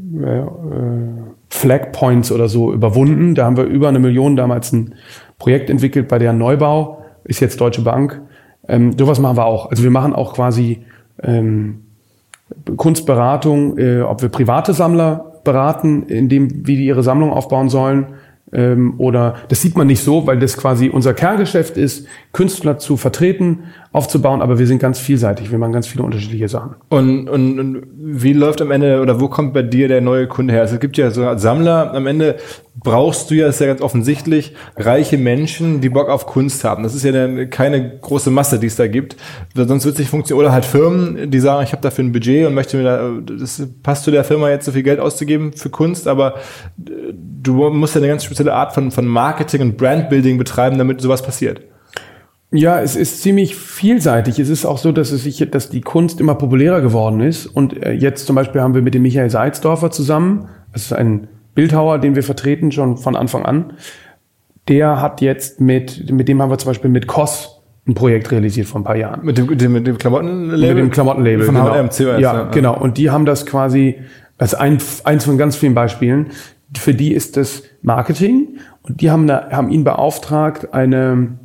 Flag Points oder so überwunden. Da haben wir über eine Million damals ein Projekt entwickelt, bei der Neubau ist jetzt Deutsche Bank. Ähm, sowas machen wir auch. Also wir machen auch quasi ähm, Kunstberatung, äh, ob wir private Sammler beraten, in dem, wie die ihre Sammlung aufbauen sollen. Ähm, oder das sieht man nicht so, weil das quasi unser Kerngeschäft ist, Künstler zu vertreten, aufzubauen, aber wir sind ganz vielseitig, wir machen ganz viele unterschiedliche Sachen. Und, und, und wie läuft am Ende oder wo kommt bei dir der neue Kunde her? Also es gibt ja so als Sammler, am Ende brauchst du ja, das ist ja ganz offensichtlich, reiche Menschen, die Bock auf Kunst haben. Das ist ja dann keine große Masse, die es da gibt. Sonst wird es nicht funktionieren. Oder halt Firmen, die sagen, ich habe dafür ein Budget und möchte mir da, das passt zu der Firma jetzt so viel Geld auszugeben für Kunst, aber du musst ja eine ganz spezielle Art von, von Marketing und Brandbuilding betreiben, damit sowas passiert. Ja, es ist ziemlich vielseitig. Es ist auch so, dass es sich, dass die Kunst immer populärer geworden ist. Und jetzt zum Beispiel haben wir mit dem Michael Seitzdorfer zusammen, das ist ein Bildhauer, den wir vertreten schon von Anfang an. Der hat jetzt mit, mit dem haben wir zum Beispiel mit C O S ein Projekt realisiert vor ein paar Jahren. Mit dem, mit dem Klamottenlabel? Mit dem Klamottenlabel, von genau. H und M, C O S, ja, ja, genau. Und die haben das quasi, als ein, eins von ganz vielen Beispielen, für die ist das Marketing und die haben, da, haben ihn beauftragt, eine,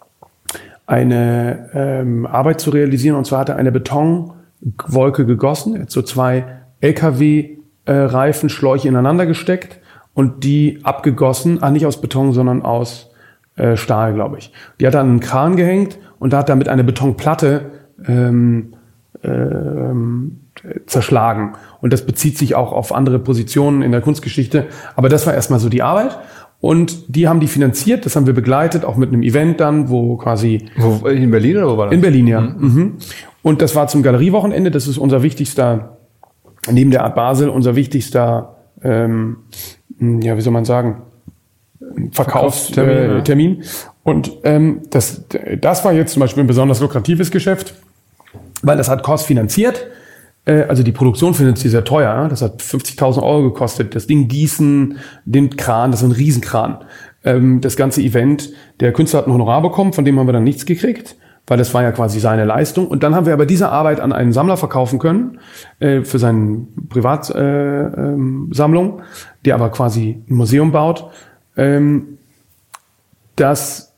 eine ähm, Arbeit zu realisieren. Und zwar hat er eine Betonwolke gegossen, er hat so zwei L K W-Reifenschläuche ineinander gesteckt und die abgegossen, ah, nicht aus Beton, sondern aus äh, Stahl, glaube ich. Die hat er an einen Kran gehängt und da hat damit eine Betonplatte ähm, ähm, zerschlagen. Und das bezieht sich auch auf andere Positionen in der Kunstgeschichte. Aber das war erstmal so die Arbeit. Und die haben die finanziert, das haben wir begleitet, auch mit einem Event dann, wo quasi... Wo, in Berlin oder wo war das? In Berlin, ja. Mhm. Mhm. Und das war zum Galeriewochenende, das ist unser wichtigster, neben der Art Basel, unser wichtigster, ähm, ja, wie soll man sagen, Verkaufstermin. Äh, Termin. Und ähm, das, das war jetzt zum Beispiel ein besonders lukratives Geschäft, weil das hat K O S finanziert. Also die Produktion findet sie sehr teuer. Das hat fünfzigtausend Euro gekostet. Das Ding gießen, den Kran, das ist ein Riesenkran. Das ganze Event, der Künstler hat ein Honorar bekommen, von dem haben wir dann nichts gekriegt, weil das war ja quasi seine Leistung. Und dann haben wir aber diese Arbeit an einen Sammler verkaufen können, für seine Privatsammlung, der aber quasi ein Museum baut. Das,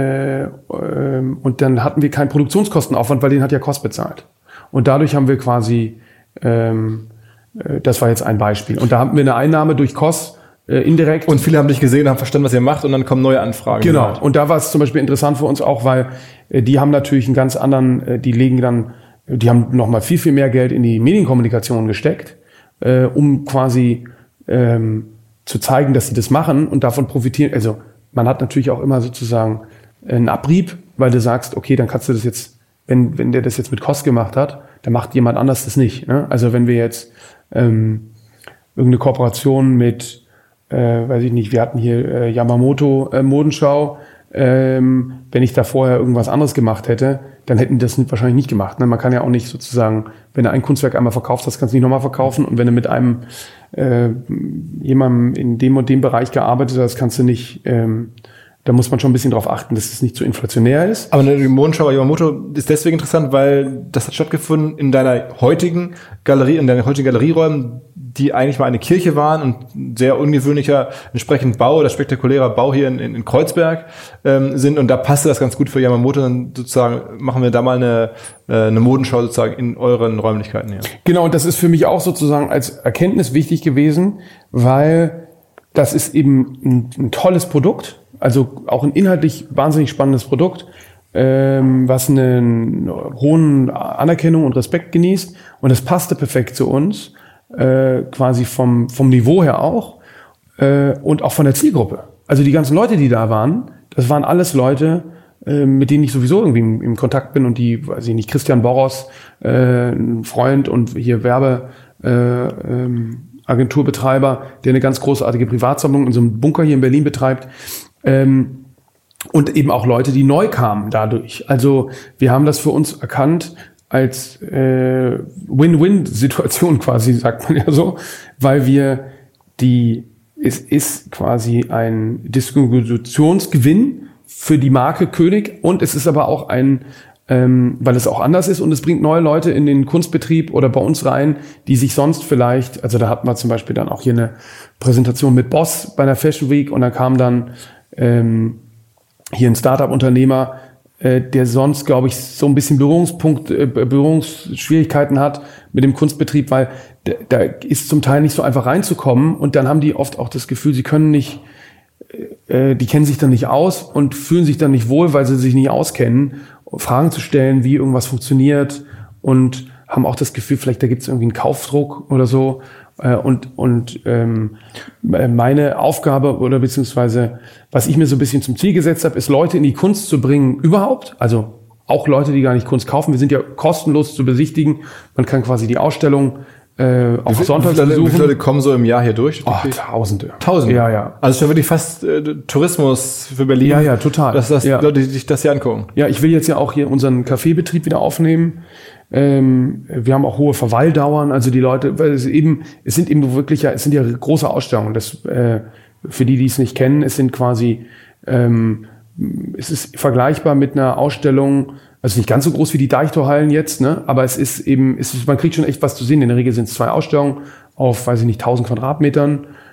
und dann hatten wir keinen Produktionskostenaufwand, weil den hat ja K O S bezahlt. Und dadurch haben wir quasi, ähm, das war jetzt ein Beispiel. Und da haben wir eine Einnahme durch K O S äh, indirekt. Und viele haben dich gesehen, haben verstanden, was ihr macht und dann kommen neue Anfragen. Genau. Halt. Und da war es zum Beispiel interessant für uns auch, weil äh, die haben natürlich einen ganz anderen, äh, die legen dann, die haben nochmal viel, viel mehr Geld in die Medienkommunikation gesteckt, äh, um quasi ähm, zu zeigen, dass sie das machen und davon profitieren. Also man hat natürlich auch immer sozusagen einen Abrieb, weil du sagst, okay, dann kannst du das jetzt Wenn, wenn der das jetzt mit K O S gemacht hat, dann macht jemand anders das nicht. Ne? Also wenn wir jetzt ähm, irgendeine Kooperation mit, äh, weiß ich nicht, wir hatten hier äh, Yamamoto äh, Modenschau, ähm, wenn ich da vorher irgendwas anderes gemacht hätte, dann hätten die das wahrscheinlich nicht gemacht. Ne? Man kann ja auch nicht sozusagen, wenn du ein Kunstwerk einmal verkauft hast, kannst du nicht nochmal verkaufen. Und wenn du mit einem äh, jemandem in dem und dem Bereich gearbeitet hast, kannst du nicht... Ähm, Da muss man schon ein bisschen darauf achten, dass es nicht zu inflationär ist. Aber die Modenschau bei Yamamoto ist deswegen interessant, weil das hat stattgefunden in deiner heutigen Galerie, in deinen heutigen Galerieräumen, die eigentlich mal eine Kirche waren und sehr ungewöhnlicher entsprechend Bau oder spektakulärer Bau hier in, in Kreuzberg ähm, sind. Und da passte das ganz gut für Yamamoto. Dann sozusagen machen wir da mal eine, äh, eine Modenschau sozusagen in euren Räumlichkeiten hier. Genau, und das ist für mich auch sozusagen als Erkenntnis wichtig gewesen, weil das ist eben ein, ein tolles Produkt. Also auch ein inhaltlich wahnsinnig spannendes Produkt, ähm, was einen hohen Anerkennung und Respekt genießt. Und es passte perfekt zu uns, äh, quasi vom, vom Niveau her auch äh, und auch von der Zielgruppe. Also die ganzen Leute, die da waren, das waren alles Leute, äh, mit denen ich sowieso irgendwie im, im Kontakt bin und die, weiß ich nicht, Christian Boros, äh, ein Freund und hier Werbe, äh, ähm, Agenturbetreiber, der eine ganz großartige Privatsammlung in so einem Bunker hier in Berlin betreibt. Ähm, und eben auch Leute, die neu kamen dadurch. Also wir haben das für uns erkannt als äh, Win-Win-Situation quasi, sagt man ja so, weil wir die, es ist quasi ein Distributionsgewinn für die Marke König und es ist aber auch ein, ähm, weil es auch anders ist und es bringt neue Leute in den Kunstbetrieb oder bei uns rein, die sich sonst vielleicht, also da hatten wir zum Beispiel dann auch hier eine Präsentation mit Boss bei der Fashion Week und da kam dann ähm, hier ein Startup-Unternehmer, äh, der sonst, glaube ich, so ein bisschen Berührungspunkt, äh, Berührungsschwierigkeiten hat mit dem Kunstbetrieb, weil d- da ist zum Teil nicht so einfach reinzukommen und dann haben die oft auch das Gefühl, sie können nicht, äh, die kennen sich dann nicht aus und fühlen sich dann nicht wohl, weil sie sich nicht auskennen, Fragen zu stellen, wie irgendwas funktioniert und haben auch das Gefühl, vielleicht da gibt es irgendwie einen Kaufdruck oder so. Und, und ähm, meine Aufgabe oder beziehungsweise was ich mir so ein bisschen zum Ziel gesetzt habe, ist Leute in die Kunst zu bringen überhaupt. Also auch Leute, die gar nicht Kunst kaufen. Wir sind ja kostenlos zu besichtigen. Man kann quasi die Ausstellung äh, auch sonntags besuchen. Wie viele Leute kommen so im Jahr hier durch? Oh, Tausende. Tausende? Ja, ja. Also schon wirklich fast äh, Tourismus für Berlin. Ja, ja, total. Dass das ja. Leute, die sich das hier angucken. Ja, ich will jetzt ja auch hier unseren Kaffeebetrieb wieder aufnehmen. Ähm, wir haben auch hohe Verweildauern, also die Leute, weil es eben, es sind eben wirklich ja, es sind ja große Ausstellungen. Das äh, für die, die es nicht kennen, es sind quasi, ähm, es ist vergleichbar mit einer Ausstellung, also nicht ganz so groß wie die Deichtorhallen jetzt, ne, aber es ist eben, es ist, man kriegt schon echt was zu sehen. In der Regel sind es zwei Ausstellungen auf, weiß ich nicht, tausend Quadratmetern.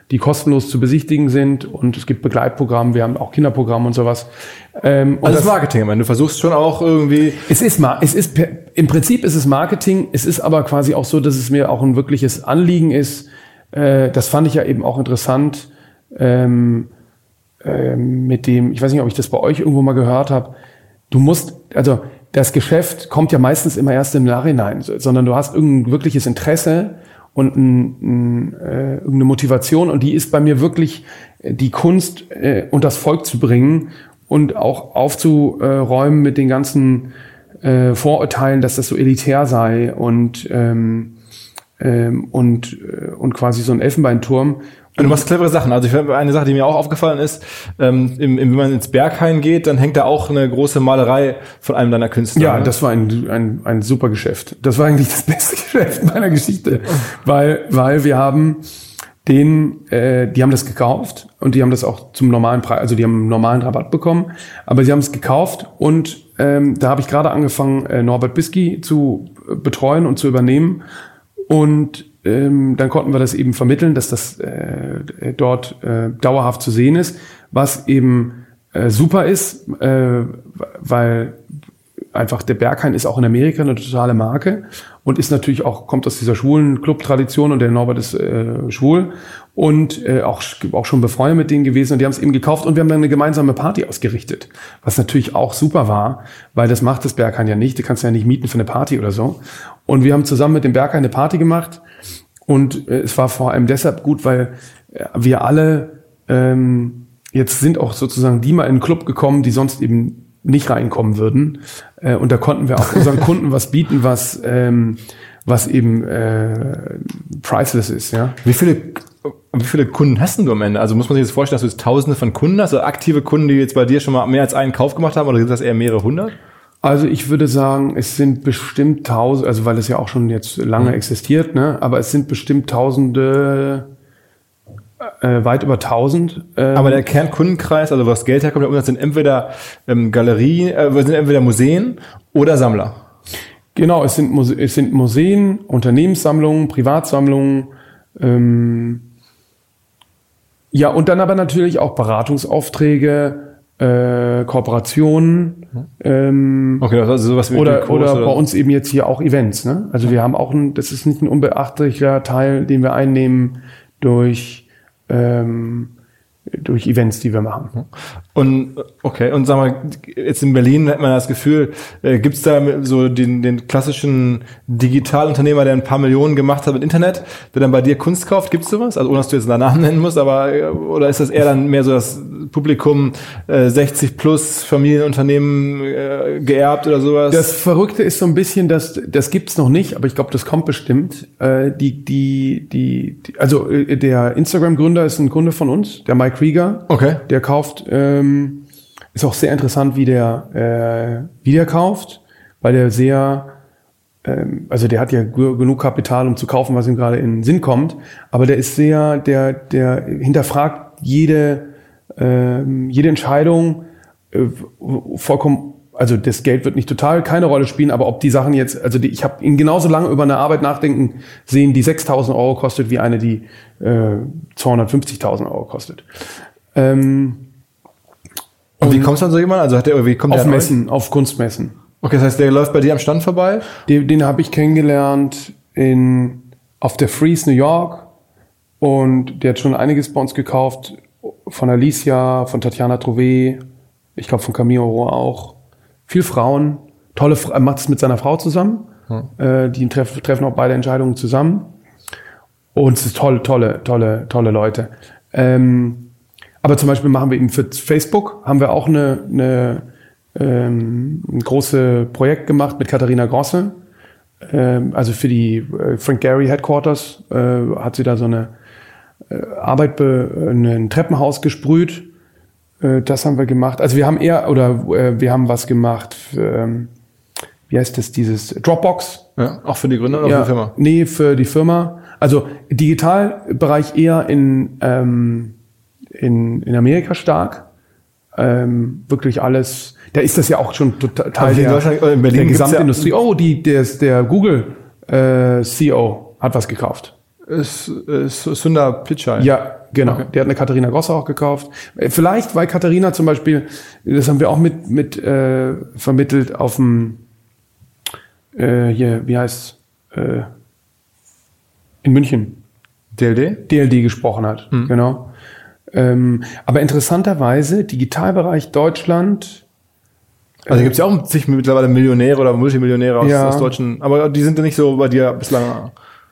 die kostenlos zu besichtigen sind und es gibt Begleitprogramme, wir haben auch Kinderprogramme und sowas. Ähm, und also das Marketing, ich meine, du versuchst schon auch irgendwie... Es ist, es ist, im Prinzip ist es Marketing, es ist aber quasi auch so, dass es mir auch ein wirkliches Anliegen ist, äh, das fand ich ja eben auch interessant, ähm, äh, mit dem, ich weiß nicht, ob ich das bei euch irgendwo mal gehört habe, du musst, also das Geschäft kommt ja meistens immer erst im Nachhinein, sondern du hast irgendein wirkliches Interesse und ein, ein, äh, irgendeine Motivation und die ist bei mir wirklich die Kunst, äh, unters Volk zu bringen und auch aufzuräumen mit den ganzen äh, Vorurteilen, dass das so elitär sei und ähm, ähm, und äh, und quasi so ein Elfenbeinturm. Und du machst clevere Sachen. Also ich finde, eine Sache, die mir auch aufgefallen ist, ähm, im, im, wenn man ins Berghain geht, dann hängt da auch eine große Malerei von einem deiner Künstler. Ja, ne? das war ein, ein, ein super Geschäft. Das war eigentlich das beste Geschäft meiner Geschichte, weil, weil wir haben den, äh, die haben das gekauft und die haben das auch zum normalen Preis, also die haben einen normalen Rabatt bekommen, aber sie haben es gekauft und ähm, da habe ich gerade angefangen, äh, Norbert Bisky zu betreuen und zu übernehmen und Ähm, dann konnten wir das eben vermitteln, dass das äh, dort äh, dauerhaft zu sehen ist, was eben äh, super ist, äh, weil einfach der Berghain ist auch in Amerika eine totale Marke und ist natürlich auch, kommt aus dieser schwulen Club-Tradition und der Norbert ist äh, schwul und äh, auch, auch schon befreundet mit denen gewesen und die haben es eben gekauft und wir haben dann eine gemeinsame Party ausgerichtet, was natürlich auch super war, weil das macht das Berghain ja nicht, du kannst ja nicht mieten für eine Party oder so und wir haben zusammen mit dem Berghain eine Party gemacht und äh, es war vor allem deshalb gut, weil äh, wir alle ähm, jetzt sind auch sozusagen die mal in den Club gekommen, die sonst eben nicht reinkommen würden. Äh, und da konnten wir auch unseren Kunden was bieten, was ähm, was eben äh, priceless ist. Ja. Wie viele wie viele Kunden hast du am Ende? Also muss man sich jetzt vorstellen, dass du jetzt Tausende von Kunden hast, also aktive Kunden, die jetzt bei dir schon mal mehr als einen Kauf gemacht haben, oder sind das eher mehrere hundert? Also ich würde sagen, es sind bestimmt tausend, also weil es ja auch schon jetzt lange mhm. existiert, ne? Aber es sind bestimmt Tausende, äh, weit über tausend. Ähm, Aber der Kernkundenkreis, also was Geld herkommt, der Umsatz sind entweder ähm, Galerien, äh, sind entweder Museen oder Sammler. Genau, es sind, Muse- es sind Museen, Unternehmenssammlungen, Privatsammlungen, ähm, ja und dann aber natürlich auch Beratungsaufträge, Äh, Kooperationen ähm, okay, also sowas wie oder, Kurs, oder oder bei uns eben jetzt hier auch Events. Ne? Also wir haben auch ein, das ist nicht ein unbeachtlicher Teil, den wir einnehmen durch ähm, durch Events, die wir machen. Und okay, und sag mal, jetzt in Berlin hat man das Gefühl, äh, gibt's da so den, den klassischen Digitalunternehmer, der ein paar Millionen gemacht hat mit Internet, der dann bei dir Kunst kauft? Gibt's sowas? Also ohne dass du jetzt einen Namen nennen musst, aber äh, oder ist das eher dann mehr so das Publikum äh, sechzig plus Familienunternehmen äh, geerbt oder sowas? Das Verrückte ist so ein bisschen, dass das gibt's noch nicht, aber ich glaube, das kommt bestimmt. Äh, die, die, die, die, also äh, der Instagram-Gründer ist ein Kunde von uns, der Mike Krieger. Okay. Der kauft, ähm, ist auch sehr interessant, wie der, äh, wie der kauft, weil der sehr, ähm, also der hat ja g- genug Kapital, um zu kaufen, was ihm gerade in den Sinn kommt, aber der ist sehr, der, der hinterfragt jede, ähm, jede Entscheidung äh, vollkommen. Also das Geld wird nicht total keine Rolle spielen, aber ob die Sachen jetzt, also die, ich habe ihn genauso lange über eine Arbeit nachdenken sehen, die sechstausend Euro kostet, wie eine, die äh, zweihundertfünfzigtausend Euro kostet. Ähm, und wie kommst du an so jemanden? Also hat der, wie kommt auf der Messen, auf Kunstmessen. Okay, das heißt, der läuft bei dir am Stand vorbei? Den, den habe ich kennengelernt in auf der Freeze New York und der hat schon einiges bei uns gekauft, von Alicia, von Tatjana Trouvé, ich glaube von Camille Oro auch. Viel Frauen, tolle, er macht es mit seiner Frau zusammen, hm. äh, die treff, treffen auch beide Entscheidungen zusammen und es ist tolle, tolle, tolle, tolle Leute. Ähm, aber zum Beispiel machen wir eben für Facebook, haben wir auch eine, eine, ähm, ein großes Projekt gemacht mit Katharina Grosse, ähm, also für die äh, Frank Gehry Headquarters äh, hat sie da so eine äh, Arbeit, be, ein Treppenhaus gesprüht. Das haben wir gemacht. Also wir haben eher, oder äh, wir haben was gemacht, für, ähm, wie heißt das, dieses Dropbox. Ja, auch für die Gründer oder ja, für die Firma? Nee, für die Firma. Also Digitalbereich eher in, ähm, in, in Amerika stark. Ähm, wirklich alles, da ist das ja auch schon total Teil der, in Berlin der Gesamtindustrie. Ja, oh, die, der, der Google äh, C E O hat was gekauft. Ist, ist Sundar Pichai. Ja, genau. Okay. Der hat eine Katharina Grosser auch gekauft. Vielleicht, weil Katharina zum Beispiel, das haben wir auch mit, mit äh, vermittelt auf dem, äh, hier, wie heißt äh, in München. D L D? D L D gesprochen hat, mhm. genau. Ähm, aber interessanterweise, Digitalbereich Deutschland. Also gibt es ja auch zig mittlerweile Millionäre oder Multimillionäre aus, ja. aus Deutschen, aber die sind ja nicht so bei dir bislang.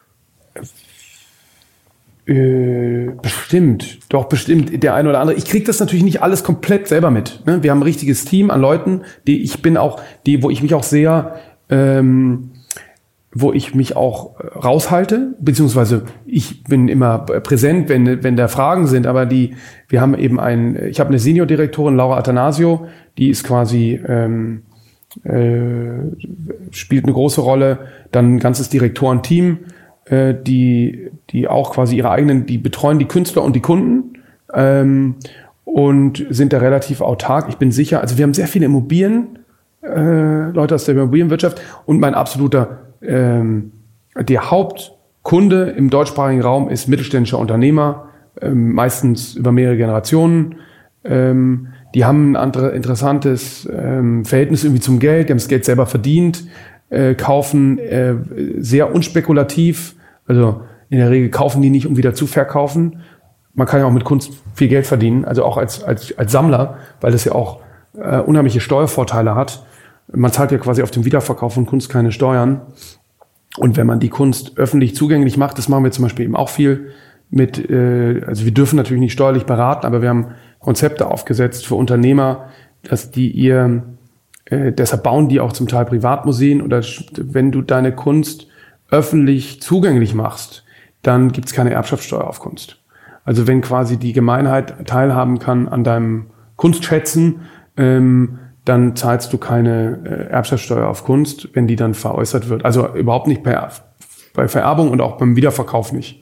Äh, bestimmt, doch bestimmt der eine oder andere. Ich kriege das natürlich nicht alles komplett selber mit. Ne? Wir haben ein richtiges Team an Leuten, die ich bin auch, die, wo ich mich auch sehr, ähm, wo ich mich auch raushalte, beziehungsweise ich bin immer präsent, wenn wenn da Fragen sind. Aber die, wir haben eben ein, ich habe eine Senior-Direktorin, Laura Athanasio, die ist quasi ähm, äh, spielt eine große Rolle. Dann ein ganzes Direktorenteam, die die auch quasi ihre eigenen, die betreuen die Künstler und die Kunden ähm, und sind da relativ autark. Ich bin sicher, also wir haben sehr viele Immobilien, äh, Leute aus der Immobilienwirtschaft und mein absoluter, ähm, der Hauptkunde im deutschsprachigen Raum ist mittelständischer Unternehmer, ähm, meistens über mehrere Generationen. Ähm, die haben ein andere, interessantes ähm, Verhältnis irgendwie zum Geld, die haben das Geld selber verdient, Äh, kaufen äh, sehr unspekulativ, also in der Regel kaufen die nicht, um wieder zu verkaufen. Man kann ja auch mit Kunst viel Geld verdienen, also auch als als als Sammler, weil das ja auch äh, unheimliche Steuervorteile hat. Man zahlt ja quasi auf dem Wiederverkauf von Kunst keine Steuern. Und wenn man die Kunst öffentlich zugänglich macht, das machen wir zum Beispiel eben auch viel mit, äh, also wir dürfen natürlich nicht steuerlich beraten, aber wir haben Konzepte aufgesetzt für Unternehmer, dass die ihr Äh, deshalb bauen die auch zum Teil Privatmuseen oder wenn du deine Kunst öffentlich zugänglich machst, dann gibt's keine Erbschaftssteuer auf Kunst. Also wenn quasi die Gemeinheit teilhaben kann an deinem Kunstschätzen, ähm, dann zahlst du keine äh, Erbschaftssteuer auf Kunst, wenn die dann veräußert wird. Also überhaupt nicht per, bei Vererbung und auch beim Wiederverkauf nicht.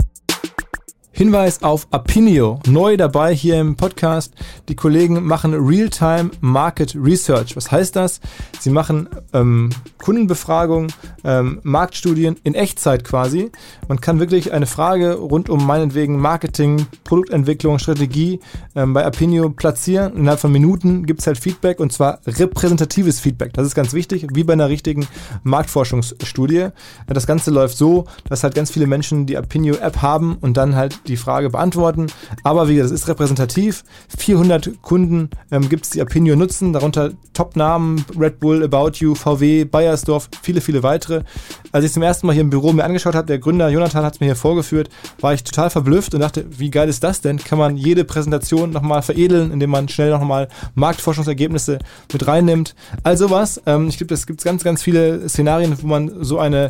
Hinweis auf Apinio, neu dabei hier im Podcast. Die Kollegen machen Real-Time Market Research. Was heißt das? Sie machen ähm, Kundenbefragungen, ähm, Marktstudien in Echtzeit quasi. Man kann wirklich eine Frage rund um meinetwegen Marketing, Produktentwicklung, Strategie ähm, bei Apinio platzieren. Innerhalb von Minuten gibt es halt Feedback und zwar repräsentatives Feedback. Das ist ganz wichtig, wie bei einer richtigen Marktforschungsstudie. Das Ganze läuft so, dass halt ganz viele Menschen die Apinio-App haben und dann halt die Frage beantworten. Aber wie gesagt, das ist repräsentativ. vierhundert Kunden ähm, gibt es, die Apinio nutzen, darunter Top-Namen, Red Bull, About You, V W, Bayersdorf, viele, viele weitere. Als ich zum ersten Mal hier im Büro mir angeschaut habe, der Gründer Jonathan hat es mir hier vorgeführt, war ich total verblüfft und dachte, wie geil ist das denn? Kann man jede Präsentation nochmal veredeln, indem man schnell nochmal Marktforschungsergebnisse mit reinnimmt. Also was. Ähm, ich glaube, es gibt ganz, ganz viele Szenarien, wo man so eine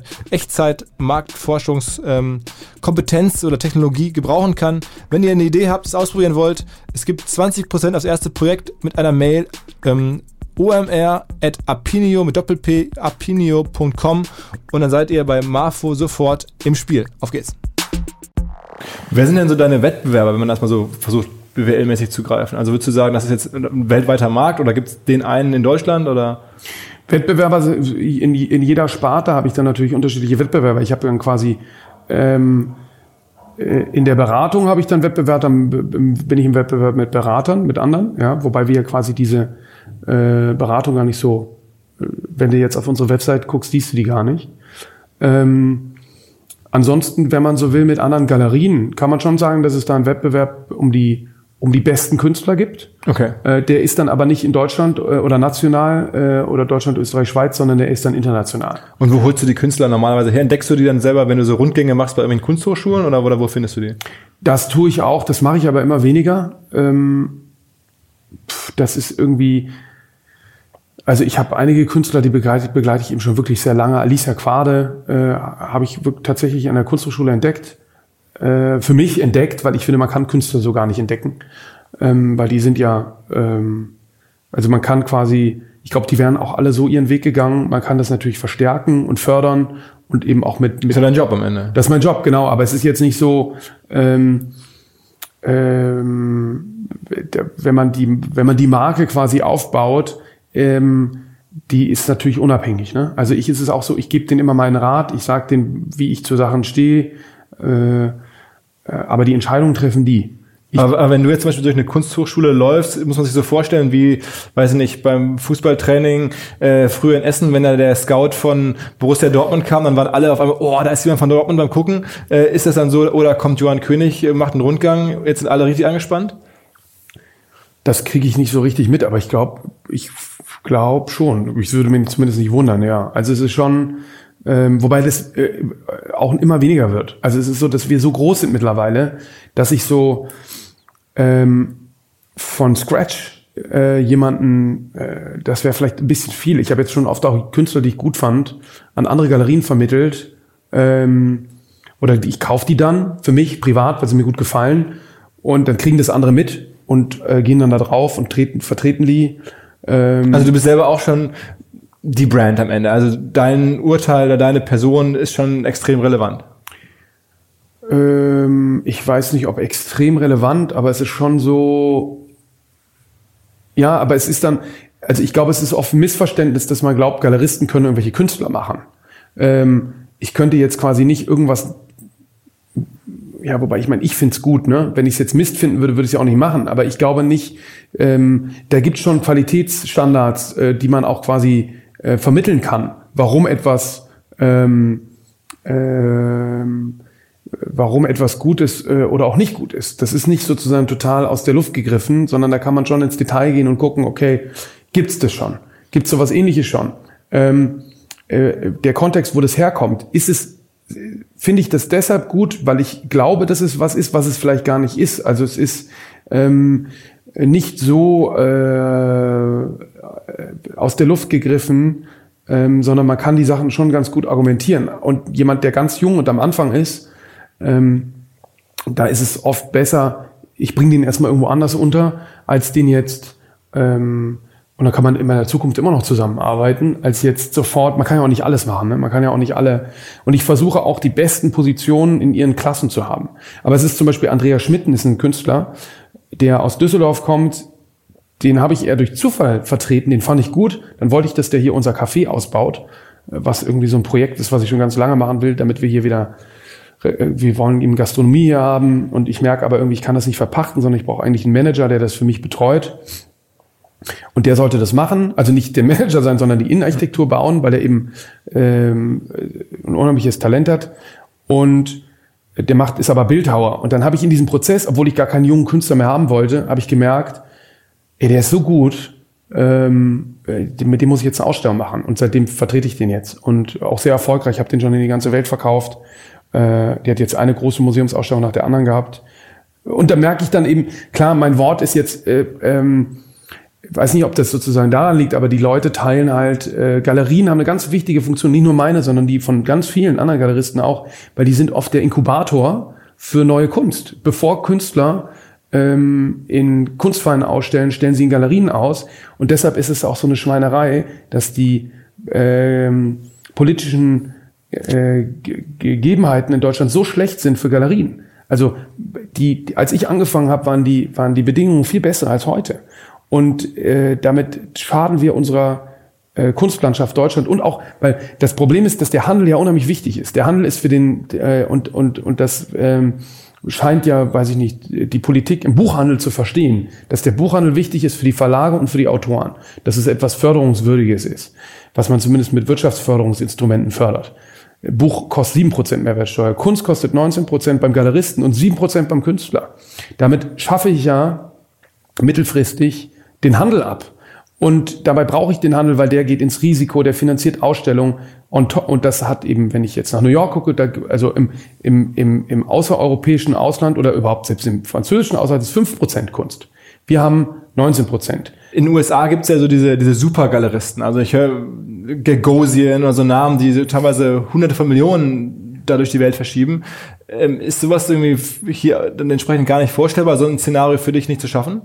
Echtzeit-Marktforschungskompetenz ähm, oder Technologie gebrauchen kann. Wenn ihr eine Idee habt, es ausprobieren wollt, es gibt zwanzig Prozent aufs erste Projekt mit einer Mail ähm, omr at apinio mit Doppel-P apinio punkt com und dann seid ihr bei Marfo sofort im Spiel. Auf geht's. Wer sind denn so deine Wettbewerber, wenn man das mal so versucht, B W L-mäßig zu greifen? Also würdest du sagen, das ist jetzt ein weltweiter Markt oder gibt es den einen in Deutschland oder? Wettbewerber, in, in jeder Sparte habe ich dann natürlich unterschiedliche Wettbewerber. Ich habe dann quasi ähm, in der Beratung habe ich dann Wettbewerb, dann bin ich im Wettbewerb mit Beratern, mit anderen, ja, wobei wir quasi diese äh, Beratung gar nicht so, wenn du jetzt auf unsere Website guckst, siehst du die gar nicht. Ähm, ansonsten, wenn man so will, mit anderen Galerien, kann man schon sagen, dass es da einen Wettbewerb um die um die besten Künstler gibt. Okay. Äh, der ist dann aber nicht in Deutschland äh, oder national äh, oder Deutschland, Österreich, Schweiz, sondern der ist dann international. Und wo holst du die Künstler normalerweise her? Entdeckst du die dann selber, wenn du so Rundgänge machst bei irgendwelchen Kunsthochschulen oder, oder wo findest du die? Das tue ich auch, das mache ich aber immer weniger. Ähm, pff, das ist irgendwie, also ich habe einige Künstler, die begleite, begleite ich eben schon wirklich sehr lange. Alicia Quade äh, habe ich wirklich tatsächlich an der Kunsthochschule entdeckt. Äh, für mich entdeckt, weil ich finde, man kann Künstler so gar nicht entdecken. Ähm, weil die sind ja, ähm, also man kann quasi, ich glaube, die wären auch alle so ihren Weg gegangen. Man kann das natürlich verstärken und fördern und eben auch mit... mit ist ja dein Job am Ende. Das ist mein Job, genau. Aber es ist jetzt nicht so, ähm, ähm, wenn man die, wenn man die Marke quasi aufbaut, ähm, die ist natürlich unabhängig. Ne? Also ich ist es auch so, ich gebe denen immer meinen Rat, ich sage denen, wie ich zu Sachen stehe. Äh, aber die Entscheidungen treffen die. Aber, aber wenn du jetzt zum Beispiel durch eine Kunsthochschule läufst, muss man sich so vorstellen, wie, weiß ich nicht, beim Fußballtraining äh, früher in Essen, wenn da der Scout von Borussia Dortmund kam, dann waren alle auf einmal, oh, da ist jemand von Dortmund beim Gucken. Äh, ist das dann so, oder kommt Johann König, macht einen Rundgang, jetzt sind alle richtig angespannt? Das kriege ich nicht so richtig mit, aber ich glaube, ich glaube schon. Ich würde mich zumindest nicht wundern, ja. Also es ist schon, ähm, wobei das äh, auch immer weniger wird. Also es ist so, dass wir so groß sind mittlerweile, dass ich so ähm, von Scratch äh, jemanden, äh, das wäre vielleicht ein bisschen viel. Ich habe jetzt schon oft auch Künstler, die ich gut fand, an andere Galerien vermittelt. Ähm, oder ich kaufe die dann für mich privat, weil sie mir gut gefallen. Und dann kriegen das andere mit und äh, gehen dann da drauf und treten, vertreten die. Ähm, also du bist selber auch schon die Brand am Ende. Also dein Urteil oder deine Person ist schon extrem relevant. Ähm, ich weiß nicht, ob extrem relevant, aber es ist schon so, ja, aber es ist dann, also ich glaube, es ist oft ein Missverständnis, dass man glaubt, Galeristen können irgendwelche Künstler machen. Ähm, ich könnte jetzt quasi nicht irgendwas, ja, wobei ich meine, ich find's gut, ne? Wenn ich es jetzt Mist finden würde, würde ich es ja auch nicht machen, aber ich glaube nicht, ähm, da gibt's schon Qualitätsstandards, äh, die man auch quasi äh, vermitteln kann, warum etwas, ähm, ähm, warum etwas gut ist äh, oder auch nicht gut ist. Das ist nicht sozusagen total aus der Luft gegriffen, sondern da kann man schon ins Detail gehen und gucken, okay, gibt's das schon? Gibt's sowas Ähnliches schon? Ähm, äh, der Kontext, wo das herkommt, ist es, finde ich das deshalb gut, weil ich glaube, dass es was ist, was es vielleicht gar nicht ist. Also es ist ähm, nicht so äh, aus der Luft gegriffen, ähm, sondern man kann die Sachen schon ganz gut argumentieren. Und jemand, der ganz jung und am Anfang ist, Ähm, da ist es oft besser, ich bringe den erstmal irgendwo anders unter, als den jetzt, ähm, und da kann man in der Zukunft immer noch zusammenarbeiten, als jetzt sofort, man kann ja auch nicht alles machen, ne? Man kann ja auch nicht alle, und ich versuche auch die besten Positionen in ihren Klassen zu haben. Aber es ist zum Beispiel Andreas Schmitten, ist ein Künstler, der aus Düsseldorf kommt, den habe ich eher durch Zufall vertreten, den fand ich gut, dann wollte ich, dass der hier unser Café ausbaut, was irgendwie so ein Projekt ist, was ich schon ganz lange machen will, damit wir hier wieder, wir wollen eben Gastronomie hier haben und ich merke aber irgendwie, ich kann das nicht verpachten, sondern ich brauche eigentlich einen Manager, der das für mich betreut. Und der sollte das machen, also nicht der Manager sein, sondern die Innenarchitektur bauen, weil er eben ähm, ein unheimliches Talent hat. Und der macht, ist aber Bildhauer. Und dann habe ich in diesem Prozess, obwohl ich gar keinen jungen Künstler mehr haben wollte, habe ich gemerkt, ey, der ist so gut, ähm, mit dem muss ich jetzt eine Ausstellung machen. Und seitdem vertrete ich den jetzt. Und auch sehr erfolgreich, ich habe den schon in die ganze Welt verkauft. Die hat jetzt eine große Museumsausstellung nach der anderen gehabt. Und da merke ich dann eben, klar, mein Wort ist jetzt, äh, ähm, weiß nicht, ob das sozusagen daran liegt, aber die Leute teilen halt, äh, Galerien haben eine ganz wichtige Funktion, nicht nur meine, sondern die von ganz vielen anderen Galeristen auch, weil die sind oft der Inkubator für neue Kunst. Bevor Künstler ähm, in Kunstvereinen ausstellen, stellen sie in Galerien aus. Und deshalb ist es auch so eine Schweinerei, dass die ähm, politischen Äh, Gegebenheiten in Deutschland so schlecht sind für Galerien. Also die, als ich angefangen habe, waren die waren die Bedingungen viel besser als heute. Und äh, damit schaden wir unserer äh, Kunstlandschaft Deutschland und auch, weil das Problem ist, dass der Handel ja unheimlich wichtig ist. Der Handel ist für den äh, und und und das ähm, scheint ja, weiß ich nicht, die Politik im Buchhandel zu verstehen, dass der Buchhandel wichtig ist für die Verlage und für die Autoren, dass es etwas Förderungswürdiges ist, was man zumindest mit Wirtschaftsförderungsinstrumenten fördert. Buch kostet sieben Prozent Mehrwertsteuer, Kunst kostet neunzehn Prozent beim Galeristen und sieben Prozent beim Künstler. Damit schaffe ich ja mittelfristig den Handel ab. Und dabei brauche ich den Handel, weil der geht ins Risiko, der finanziert Ausstellungen. Und, und das hat eben, wenn ich jetzt nach New York gucke, da, also im, im, im, im außereuropäischen Ausland oder überhaupt selbst im französischen Ausland ist fünf Prozent Kunst. Wir haben neunzehn Prozent. In den U S A gibt's ja so diese diese Supergaleristen. Also ich höre Gagosian oder so Namen, die teilweise hunderte von Millionen da durch die Welt verschieben. Ähm, ist sowas irgendwie hier dann entsprechend gar nicht vorstellbar, so ein Szenario für dich nicht zu schaffen?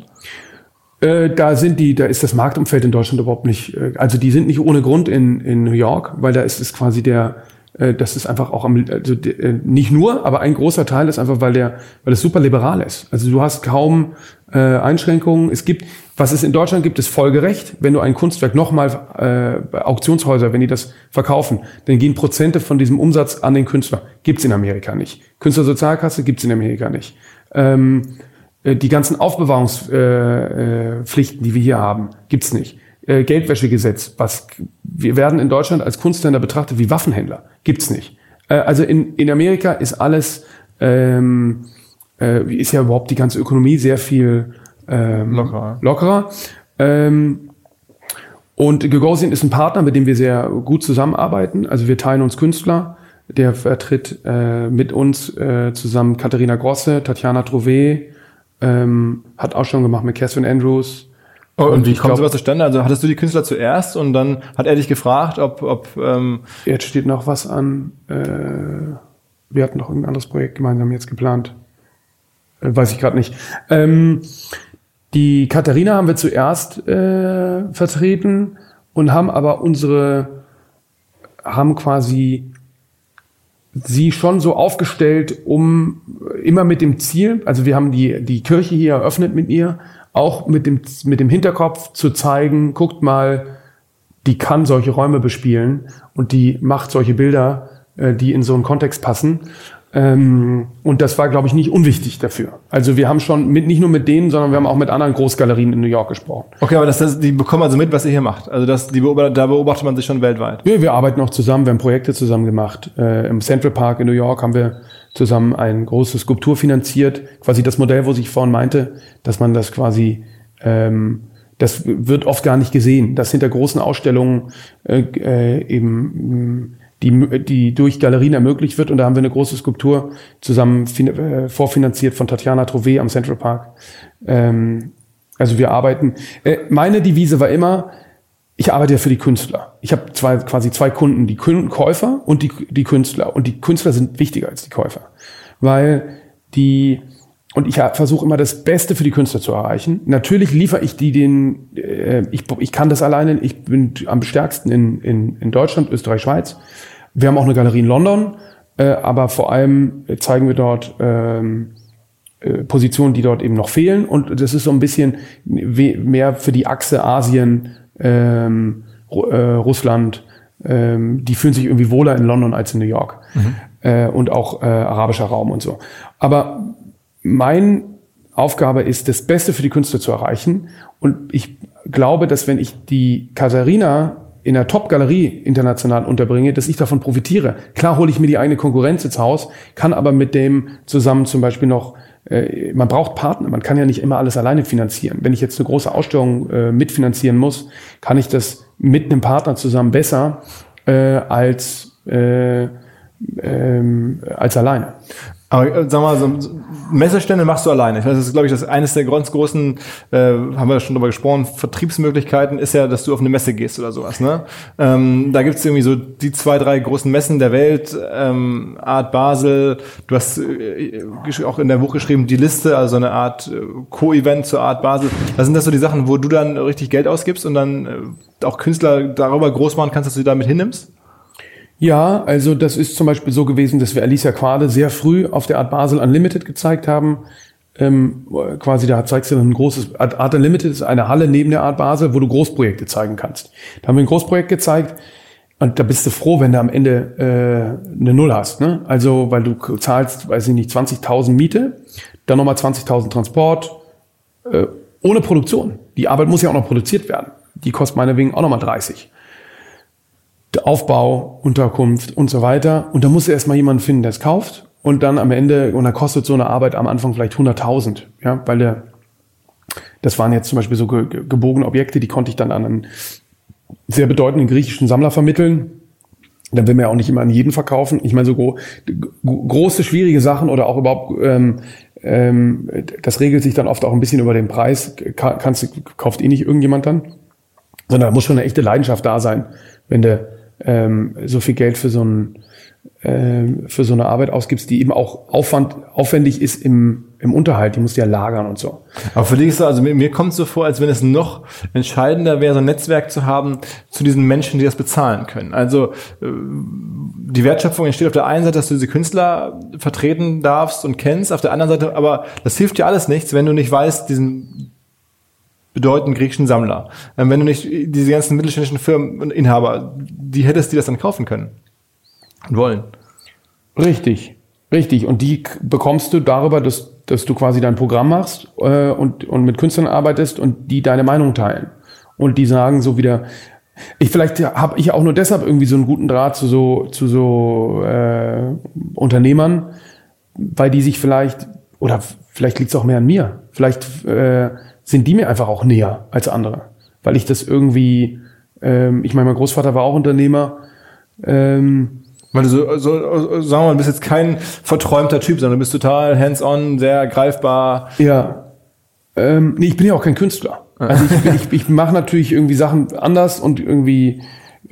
Äh, da sind die, da ist das Marktumfeld in Deutschland überhaupt nicht, äh, also die sind nicht ohne Grund in in New York, weil da ist es quasi der äh, das ist einfach auch am, also äh, nicht nur, aber ein großer Teil ist einfach, weil der, weil es super liberal ist. Also du hast kaum äh, Einschränkungen. Es gibt, was es in Deutschland gibt, ist Folgerecht. Wenn du ein Kunstwerk nochmal, äh, Auktionshäuser, wenn die das verkaufen, dann gehen Prozente von diesem Umsatz an den Künstler. Gibt's in Amerika nicht. Künstlersozialkasse gibt's in Amerika nicht. Ähm, die ganzen Aufbewahrungspflichten, äh, äh, Pflichten, die wir hier haben, gibt's nicht. Äh, Geldwäschegesetz, was wir werden in Deutschland als Kunsthändler betrachtet wie Waffenhändler, gibt's nicht. Äh, also in in Amerika ist alles ähm, äh, ist ja überhaupt die ganze Ökonomie sehr viel ähm, lockerer. lockerer. Ähm, und Gagosian ist ein Partner, mit dem wir sehr gut zusammenarbeiten. Also wir teilen uns Künstler. Der vertritt äh, mit uns äh, zusammen Katharina Grosse, Tatjana Trouvé, ähm, hat auch schon gemacht mit Catherine Andrews. Oh, und wie kommt sowas zustande? Also hattest du die Künstler zuerst und dann hat er dich gefragt, ob... ob ähm Jetzt steht noch was an. Äh, wir hatten noch ein anderes Projekt gemeinsam jetzt geplant. Äh, weiß ich gerade nicht. Ähm, die Katharina haben wir zuerst äh, vertreten und haben aber unsere... haben quasi... sie schon so aufgestellt, um immer mit dem Ziel, also wir haben die die Kirche hier eröffnet mit ihr, auch mit dem mit dem Hinterkopf zu zeigen, guckt mal, die kann solche Räume bespielen und die macht solche Bilder, äh, die in so einen Kontext passen. Ähm, und das war, glaube ich, nicht unwichtig dafür. Also wir haben schon mit nicht nur mit denen, sondern wir haben auch mit anderen Großgalerien in New York gesprochen. Okay, aber das, das, die bekommen also mit, was ihr hier macht. Also das, die beobacht, da beobachtet man sich schon weltweit. Ja, wir arbeiten auch zusammen, wir haben Projekte zusammen gemacht. Äh, im Central Park in New York haben wir zusammen eine große Skulptur finanziert. Quasi das Modell, wo ich vorhin meinte, dass man das quasi, ähm, das wird oft gar nicht gesehen, dass hinter großen Ausstellungen äh, äh, eben die, die durch Galerien ermöglicht wird. Und da haben wir eine große Skulptur zusammen fin- äh, vorfinanziert von Tatjana Trouvé am Central Park. Ähm, also wir arbeiten. Äh, meine Devise war immer, ich arbeite ja für die Künstler. Ich habe zwei, quasi zwei Kunden, die Kün- Käufer und die, die Künstler. Und die Künstler sind wichtiger als die Käufer. Weil die, und ich versuche immer das Beste für die Künstler zu erreichen. Natürlich liefere ich die den, äh, ich, ich kann das alleine, ich bin am stärksten in, in, in Deutschland, Österreich, Schweiz. Wir haben auch eine Galerie in London, äh, aber vor allem zeigen wir dort ähm, äh, Positionen, die dort eben noch fehlen. Und das ist so ein bisschen we- mehr für die Achse Asien, ähm, Ru- äh, Russland. Ähm, die fühlen sich irgendwie wohler in London als in New York. Mhm. Äh, und auch äh, arabischer Raum und so. Aber meine Aufgabe ist, das Beste für die Künstler zu erreichen. Und ich glaube, dass wenn ich die Katharina in einer Top-Galerie international unterbringe, dass ich davon profitiere. Klar hole ich mir die eigene Konkurrenz ins Haus, kann aber mit dem zusammen zum Beispiel noch, äh, man braucht Partner, man kann ja nicht immer alles alleine finanzieren. Wenn ich jetzt eine große Ausstellung äh, mitfinanzieren muss, kann ich das mit einem Partner zusammen besser äh, als, äh, ähm, als alleine. Aber sag mal, so Messestände machst du alleine. Ich weiß, das ist, glaube ich, das eines der ganz großen, äh, haben wir schon drüber gesprochen, Vertriebsmöglichkeiten ist ja, dass du auf eine Messe gehst oder sowas. Ne? Ähm, da gibt's irgendwie so die zwei, drei großen Messen der Welt, ähm, Art Basel. Du hast äh, auch in der Buch geschrieben, die Liste, also eine Art äh, Co-Event zur Art Basel. Das sind das so die Sachen, wo du dann richtig Geld ausgibst und dann äh, auch Künstler darüber groß machen kannst, dass du die damit hinnimmst? Ja, also das ist zum Beispiel so gewesen, dass wir Alicia Quade sehr früh auf der Art Basel Unlimited gezeigt haben. Ähm, quasi da zeigst du ein großes, Art Unlimited ist eine Halle neben der Art Basel, wo du Großprojekte zeigen kannst. Da haben wir ein Großprojekt gezeigt und da bist du froh, wenn du am Ende äh, eine Null hast. Ne? Also weil du zahlst, weiß ich nicht, zwanzigtausend Miete, dann nochmal zwanzigtausend Transport, äh, ohne Produktion. Die Arbeit muss ja auch noch produziert werden. Die kostet meinetwegen auch nochmal dreißig. Der Aufbau, Unterkunft und so weiter. Und da musst du erstmal jemanden finden, der es kauft. Und dann am Ende, und dann kostet so eine Arbeit am Anfang vielleicht hunderttausend. Ja, weil der, das waren jetzt zum Beispiel so ge- gebogene Objekte, die konnte ich dann an einen sehr bedeutenden griechischen Sammler vermitteln. Dann will man ja auch nicht immer an jeden verkaufen. Ich meine, so gro- große, schwierige Sachen oder auch überhaupt, ähm, ähm, das regelt sich dann oft auch ein bisschen über den Preis. Ka- kannst, kauft eh nicht irgendjemand dann. Sondern da muss schon eine echte Leidenschaft da sein, wenn du ähm, so viel Geld für so ein äh, für so eine Arbeit ausgibst, die eben auch Aufwand, aufwendig ist im, im Unterhalt. Die musst du ja lagern und so. Aber für dich ist so, also mir, mir kommt es so vor, als wenn es noch entscheidender wäre, so ein Netzwerk zu haben zu diesen Menschen, die das bezahlen können. Also die Wertschöpfung entsteht auf der einen Seite, dass du diese Künstler vertreten darfst und kennst, auf der anderen Seite, aber das hilft dir alles nichts, wenn du nicht weißt, diesen bedeutenden griechischen Sammler, wenn du nicht diese ganzen mittelständischen Firmen und Inhaber, die hättest, die das dann kaufen können und wollen. Richtig, richtig. Und die bekommst du darüber, dass, dass du quasi dein Programm machst äh, und, und mit Künstlern arbeitest und die deine Meinung teilen. Und die sagen so wieder, ich vielleicht habe ich auch nur deshalb irgendwie so einen guten Draht zu so, zu so äh, Unternehmern, weil die sich vielleicht, oder vielleicht liegt es auch mehr an mir, vielleicht äh, sind die mir einfach auch näher als andere. Weil ich das irgendwie, ähm, ich meine, mein Großvater war auch Unternehmer. Ähm, Weil du so, so, sagen wir mal, du bist jetzt kein verträumter Typ, sondern du bist total hands-on, sehr greifbar. Ja, ähm, nee, ich bin ja auch kein Künstler. Also ich, ich, ich mache natürlich irgendwie Sachen anders und irgendwie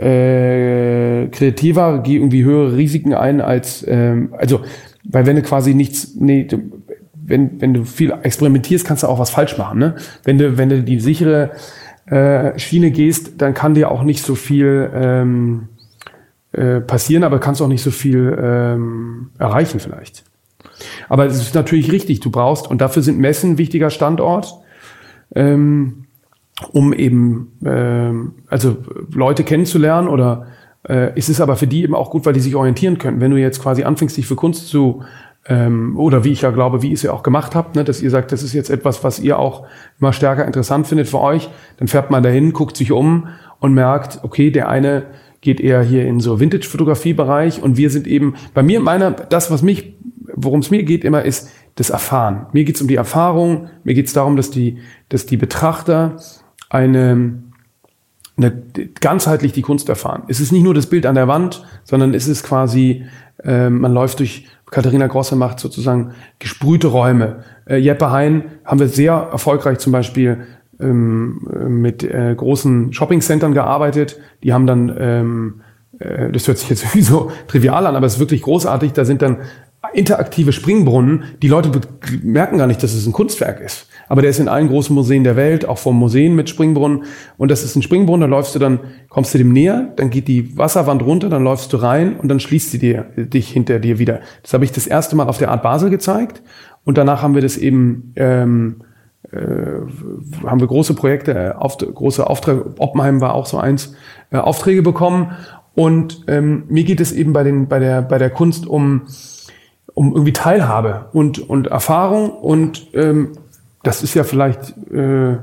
äh, kreativer, gehe irgendwie höhere Risiken ein als, ähm, also, weil wenn du quasi nichts, nee, du, wenn, wenn du viel experimentierst, kannst du auch was falsch machen, ne? Wenn du, wenn du die sichere äh, Schiene gehst, dann kann dir auch nicht so viel ähm, äh, passieren, aber kannst auch nicht so viel ähm, erreichen vielleicht. Aber es ist natürlich richtig, du brauchst, und dafür sind Messen ein wichtiger Standort, ähm, um eben ähm, also Leute kennenzulernen, oder äh, es ist aber für die eben auch gut, weil die sich orientieren können. Wenn du jetzt quasi anfängst, dich für Kunst zu Ähm, oder wie ich ja glaube, wie ihr es ja auch gemacht habt, ne, dass ihr sagt, das ist jetzt etwas, was ihr auch immer stärker interessant findet für euch, dann fährt man dahin, guckt sich um und merkt, okay, der eine geht eher hier in so Vintage-Fotografie-Bereich und wir sind eben, bei mir, meiner, das, was mich, worum es mir geht immer, ist das Erfahren. Mir geht es um die Erfahrung, mir geht es darum, dass die, dass die Betrachter eine, eine, ganzheitlich die Kunst erfahren. Es ist nicht nur das Bild an der Wand, sondern es ist quasi, äh, man läuft durch, Katharina Grosse macht sozusagen gesprühte Räume. Äh, Jeppe Hein haben wir sehr erfolgreich zum Beispiel ähm, mit äh, großen Shoppingcentern gearbeitet. Die haben dann, ähm, äh, das hört sich jetzt irgendwie so trivial an, aber es ist wirklich großartig. Da sind dann interaktive Springbrunnen. Die Leute be- merken gar nicht, dass es ein Kunstwerk ist. Aber der ist in allen großen Museen der Welt, auch vor Museen mit Springbrunnen. Und das ist ein Springbrunnen, da läufst du dann, kommst du dem näher, dann geht die Wasserwand runter, dann läufst du rein und dann schließt sie dir, dich hinter dir wieder. Das habe ich das erste Mal auf der Art Basel gezeigt. Und danach haben wir das eben, ähm, äh, haben wir große Projekte, äh, auf, große Aufträge, Oppenheim war auch so eins, äh, Aufträge bekommen. Und ähm, mir geht es eben bei den, bei der, bei der Kunst um, um irgendwie Teilhabe und, und Erfahrung und, ähm, das ist ja vielleicht äh,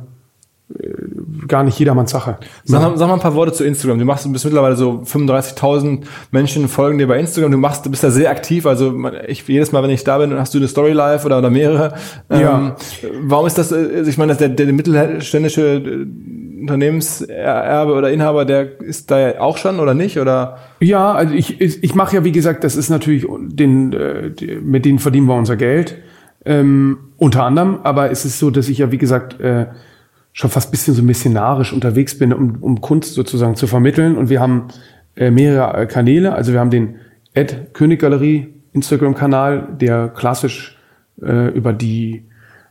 gar nicht jedermanns Sache. Sag mal, sag mal ein paar Worte zu Instagram. Du machst, du bist mittlerweile so fünfunddreißigtausend Menschen folgen dir bei Instagram. Du machst, du bist da sehr aktiv. Also ich jedes Mal, wenn ich da bin, hast du eine Story live oder, oder mehrere. Ja. Ähm, warum ist das? Ich meine, dass der, der mittelständische Unternehmenserbe oder Inhaber, der ist da ja auch schon oder nicht? Oder? Ja, also ich ich, ich mache ja, wie gesagt, das ist natürlich den äh, mit denen verdienen wir unser Geld. Ähm, unter anderem, aber es ist so, dass ich ja, wie gesagt, äh, schon fast ein bisschen so missionarisch unterwegs bin, um, um Kunst sozusagen zu vermitteln. Und wir haben äh, mehrere äh, Kanäle. Also wir haben den Ed König Galerie Instagram-Kanal, der klassisch äh, über die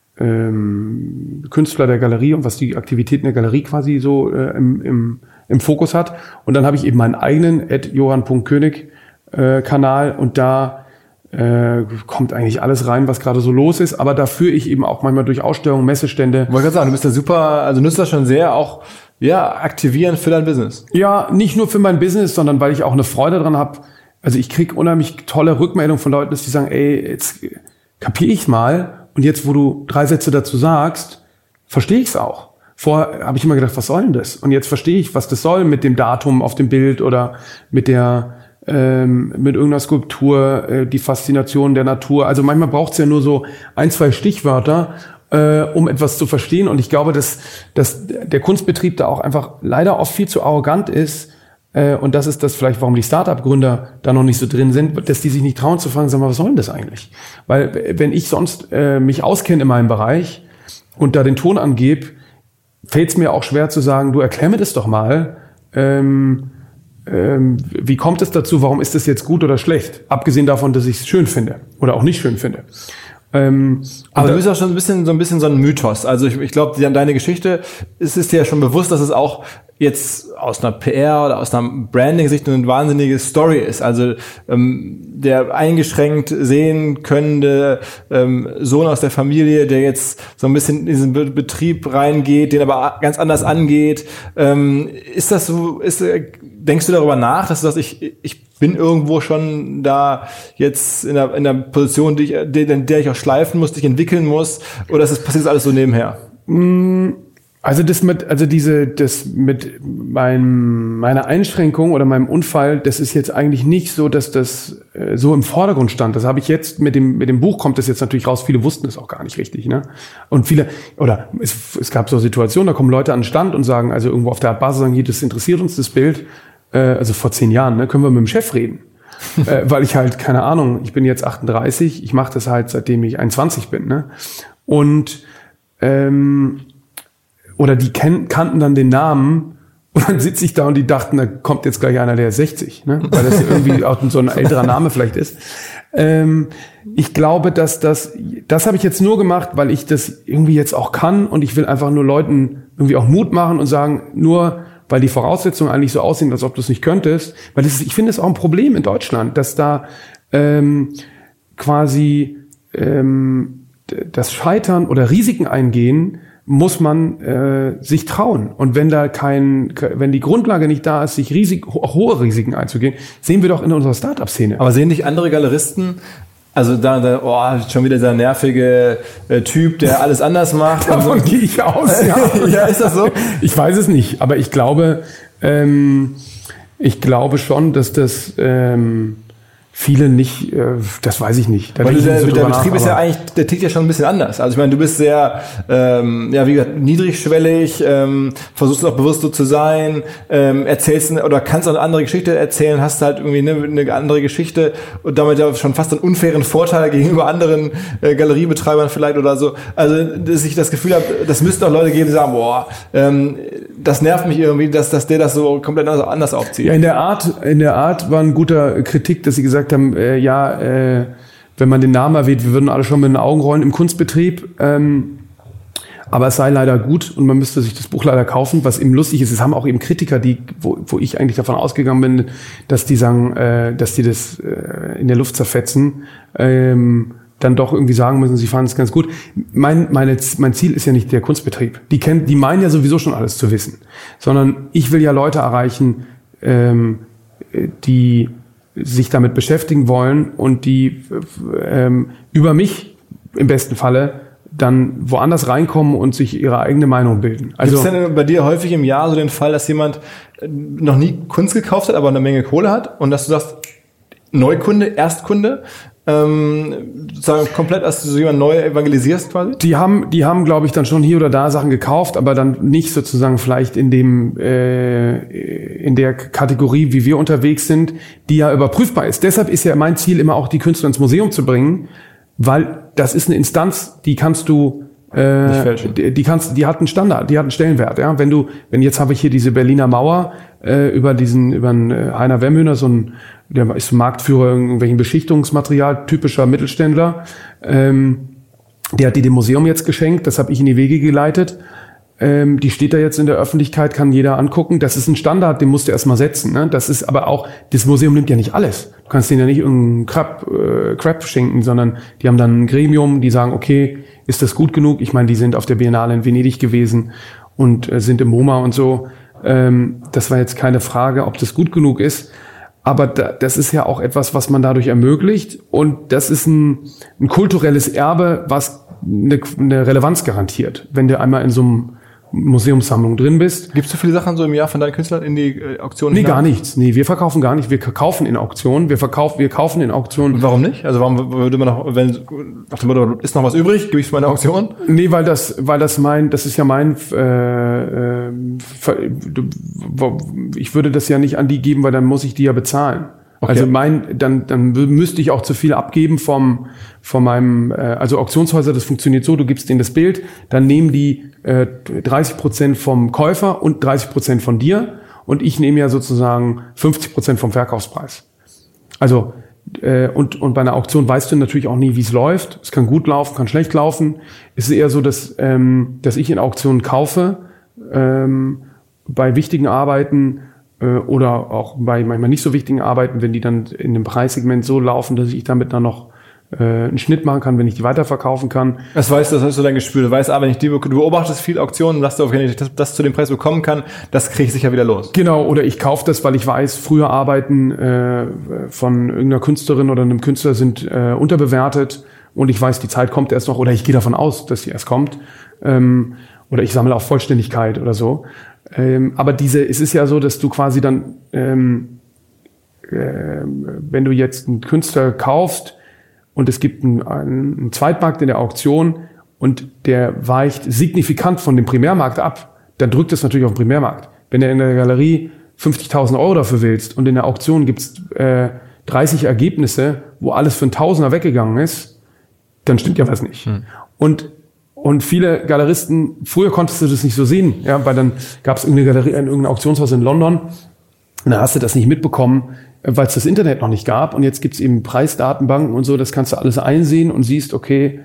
ähm, Künstler der Galerie und was die Aktivitäten der Galerie quasi so äh, im, im, im Fokus hat. Und dann habe ich eben meinen eigenen Ed Johann Punkt König äh, Kanal und da Äh, kommt eigentlich alles rein, was gerade so los ist, aber da führe ich eben auch manchmal durch Ausstellungen, Messestände. Wollte gerade sagen, du bist ja super, also nutzt das schon sehr auch, ja, aktivieren für dein Business. Ja, nicht nur für mein Business, sondern weil ich auch eine Freude dran habe. Also ich kriege unheimlich tolle Rückmeldungen von Leuten, dass die sagen, ey, jetzt kapiere ich's mal und jetzt, wo du drei Sätze dazu sagst, verstehe ich's auch. Vorher habe ich immer gedacht, was soll denn das? Und jetzt verstehe ich, was das soll mit dem Datum auf dem Bild oder mit der Ähm, mit irgendeiner Skulptur, äh, die Faszination der Natur. Also manchmal braucht es ja nur so ein, zwei Stichwörter, äh, um etwas zu verstehen. Und ich glaube, dass, dass der Kunstbetrieb da auch einfach leider oft viel zu arrogant ist. Äh, und das ist das vielleicht, warum die Start-up-Gründer da noch nicht so drin sind, dass die sich nicht trauen zu fragen, sag mal, was soll denn das eigentlich? Weil wenn ich sonst äh, mich auskenne in meinem Bereich und da den Ton angebe, fällt es mir auch schwer zu sagen, du erklär mir das doch mal. Ähm, ähm, wie kommt es dazu, warum ist das jetzt gut oder schlecht? Abgesehen davon, dass ich es schön finde oder auch nicht schön finde. Ähm, aber du bist auch schon ein bisschen so ein bisschen so ein Mythos. Also ich, ich glaube, deine Geschichte, es ist dir ja schon bewusst, dass es auch jetzt aus einer P R oder aus einer Branding-Sicht eine wahnsinnige Story ist. Also ähm, der eingeschränkt sehen könnende ähm, Sohn aus der Familie, der jetzt so ein bisschen in diesen Be- Betrieb reingeht, den aber ganz anders angeht. Ähm, ist das so? Ist, denkst du darüber nach, dass du sagst, ich ich bin irgendwo schon da jetzt in der, in der Position, die ich, in der ich auch schleifen muss, die ich entwickeln muss, oder ist das passiert das alles so nebenher? Also das mit, also diese, das mit meinem, meiner Einschränkung oder meinem Unfall, das ist jetzt eigentlich nicht so, dass das äh, so im Vordergrund stand. Das habe ich jetzt mit dem, mit dem Buch kommt das jetzt natürlich raus. Viele wussten es auch gar nicht richtig, ne? Und viele, oder es, es gab so Situationen, da kommen Leute an den Stand und sagen, also irgendwo auf der Art Basis sagen, hier, das interessiert uns, das Bild. Also vor zehn Jahren, ne, können wir mit dem Chef reden. äh, weil ich halt, keine Ahnung, ich bin jetzt achtunddreißig, ich mache das halt, seitdem ich einundzwanzig bin. Ne? Und, ähm, oder die ken- kannten dann den Namen und dann sitze ich da und die dachten, da kommt jetzt gleich einer, der ist sechzig, ne? Weil das irgendwie auch so ein älterer Name vielleicht ist. Ähm, ich glaube, dass das, das habe ich jetzt nur gemacht, weil ich das irgendwie jetzt auch kann und ich will einfach nur Leuten irgendwie auch Mut machen und sagen, nur weil die Voraussetzungen eigentlich so aussehen, als ob du es nicht könntest. Weil das ist, ich finde es auch ein Problem in Deutschland, dass da ähm, quasi ähm, das Scheitern oder Risiken eingehen, muss man äh, sich trauen. Und wenn da kein, wenn die Grundlage nicht da ist, sich Risik, ho- hohe Risiken einzugehen, sehen wir doch in unserer Startup-Szene. Aber sehen nicht andere Galeristen, also da, da oh, schon wieder dieser nervige äh, Typ, der alles anders macht. Davon so. Gehe ich aus, ja. Ja, ist das so? Ich weiß es nicht, aber ich glaube, ähm, ich glaube schon, dass das ähm, viele nicht, äh, das weiß ich nicht. Da Weil ich der, so der nach, Betrieb ist ja eigentlich, der tickt ja schon ein bisschen anders. Also ich meine, du bist sehr, ähm, ja wie gesagt, niedrigschwellig, ähm, versuchst auch bewusst so zu sein, ähm, erzählst eine, oder kannst auch eine andere Geschichte erzählen, hast halt irgendwie eine, eine andere Geschichte und damit ja schon fast einen unfairen Vorteil gegenüber anderen äh, Galeriebetreibern vielleicht oder so. Also dass ich das Gefühl habe, das müssten auch Leute geben, die sagen, boah, ähm, das nervt mich irgendwie, dass, dass der das so komplett anders, anders aufzieht. Ja, in der Art, in der Art war ein guter Kritik, dass sie gesagt haben, äh, ja, äh, wenn man den Namen erwähnt, wir würden alle schon mit den Augen rollen im Kunstbetrieb, ähm, aber es sei leider gut und man müsste sich das Buch leider kaufen, was eben lustig ist. Es haben auch eben Kritiker, die, wo, wo ich eigentlich davon ausgegangen bin, dass die sagen, äh, dass die das äh, in der Luft zerfetzen, ähm, dann doch irgendwie sagen müssen, sie fanden es ganz gut. Mein, meine, mein Ziel ist ja nicht der Kunstbetrieb. Die kennen, die meinen ja sowieso schon alles zu wissen, sondern ich will ja Leute erreichen, ähm, die sich damit beschäftigen wollen und die ähm, über mich im besten Falle dann woanders reinkommen und sich ihre eigene Meinung bilden. Also gibt es denn bei dir häufig im Jahr so den Fall, dass jemand noch nie Kunst gekauft hat, aber eine Menge Kohle hat und dass du sagst, Neukunde, Erstkunde, ähm, sozusagen komplett, als du so jemand neu evangelisierst quasi? Die haben, die haben, glaube ich, dann schon hier oder da Sachen gekauft, aber dann nicht sozusagen vielleicht in dem, äh, in der Kategorie, wie wir unterwegs sind, die ja überprüfbar ist. Deshalb ist ja mein Ziel immer auch, die Künstler ins Museum zu bringen, weil das ist eine Instanz, die kannst du, äh, die, die kannst, die hat einen Standard, die hat einen Stellenwert. Ja, wenn du, wenn jetzt habe ich hier diese Berliner Mauer äh, über diesen, über einen äh, Heiner Wemhöhner, so ein der ist Marktführer in irgendwelchen Beschichtungsmaterial, typischer Mittelständler. Ähm, der hat die dem Museum jetzt geschenkt, das habe ich in die Wege geleitet. Ähm, die steht da jetzt in der Öffentlichkeit, kann jeder angucken. Das ist ein Standard, den musst du erstmal setzen. Ne? Das ist aber auch, das Museum nimmt ja nicht alles. Du kannst denen ja nicht irgendeinen Crap, äh, Crap schenken, sondern die haben dann ein Gremium, die sagen, okay, ist das gut genug? Ich meine, die sind auf der Biennale in Venedig gewesen und äh, sind im MoMA und so. Ähm, das war jetzt keine Frage, ob das gut genug ist. Aber da, das ist ja auch etwas, was man dadurch ermöglicht. Und das ist ein, ein kulturelles Erbe, was eine, eine Relevanz garantiert, wenn du einmal in so einem Museumssammlung drin bist. Gibst du viele Sachen so im Jahr von deinen Künstlern in die äh, Auktionen? Nee, hinein? Gar nichts. Nee, wir verkaufen gar nicht. Wir kaufen in Auktionen. Wir verkaufen, wir kaufen in Auktionen. Und warum nicht? Also warum würde man noch, wenn, nach dem Motto, ist noch was übrig, gebe ich es mal in eine Auktion? Nee, weil das, weil das mein, das ist ja mein, äh, äh, ich würde das ja nicht an die geben, weil dann muss ich die ja bezahlen. Okay. Also mein, dann, dann müsste ich auch zu viel abgeben vom, von meinem, äh, also Auktionshäuser, das funktioniert so, du gibst denen das Bild, dann nehmen die äh, dreißig Prozent vom Käufer und dreißig Prozent von dir und ich nehme ja sozusagen fünfzig Prozent vom Verkaufspreis. Also äh, und und bei einer Auktion weißt du natürlich auch nie, wie es läuft. Es kann gut laufen, kann schlecht laufen. Es ist eher so, dass ähm, dass ich in Auktionen kaufe ähm, bei wichtigen Arbeiten äh, oder auch bei manchmal nicht so wichtigen Arbeiten, wenn die dann in dem Preissegment so laufen, dass ich damit dann noch einen Schnitt machen kann, wenn ich die weiterverkaufen kann. Das weißt du, das ist so dein Gespür. Du weißt, aber wenn ich die, du beobachtest viele Auktionen, dass du, wenn ich das, das zu dem Preis bekommen kann, das kriege ich sicher wieder los. Genau, oder ich kaufe das, weil ich weiß, frühe Arbeiten äh, von irgendeiner Künstlerin oder einem Künstler sind äh, unterbewertet und ich weiß, die Zeit kommt erst noch, oder ich gehe davon aus, dass sie erst kommt. Ähm, oder ich sammle auf Vollständigkeit oder so. Ähm, aber diese, es ist ja so, dass du quasi dann, ähm, äh, wenn du jetzt einen Künstler kaufst, und es gibt einen, einen Zweitmarkt in der Auktion und der weicht signifikant von dem Primärmarkt ab, dann drückt es natürlich auf den Primärmarkt. Wenn du in der Galerie fünfzigtausend Euro dafür willst und in der Auktion gibt's äh, dreißig Ergebnisse, wo alles für einen Tausender weggegangen ist, dann stimmt ja was nicht. Hm. Und und viele Galeristen, früher konntest du das nicht so sehen, ja, weil dann gab es irgendeine Galerie, irgendein Auktionshaus in London, und da hast du das nicht mitbekommen, weil es das Internet noch nicht gab. Und jetzt gibt's eben Preisdatenbanken und so, das kannst du alles einsehen und siehst, okay,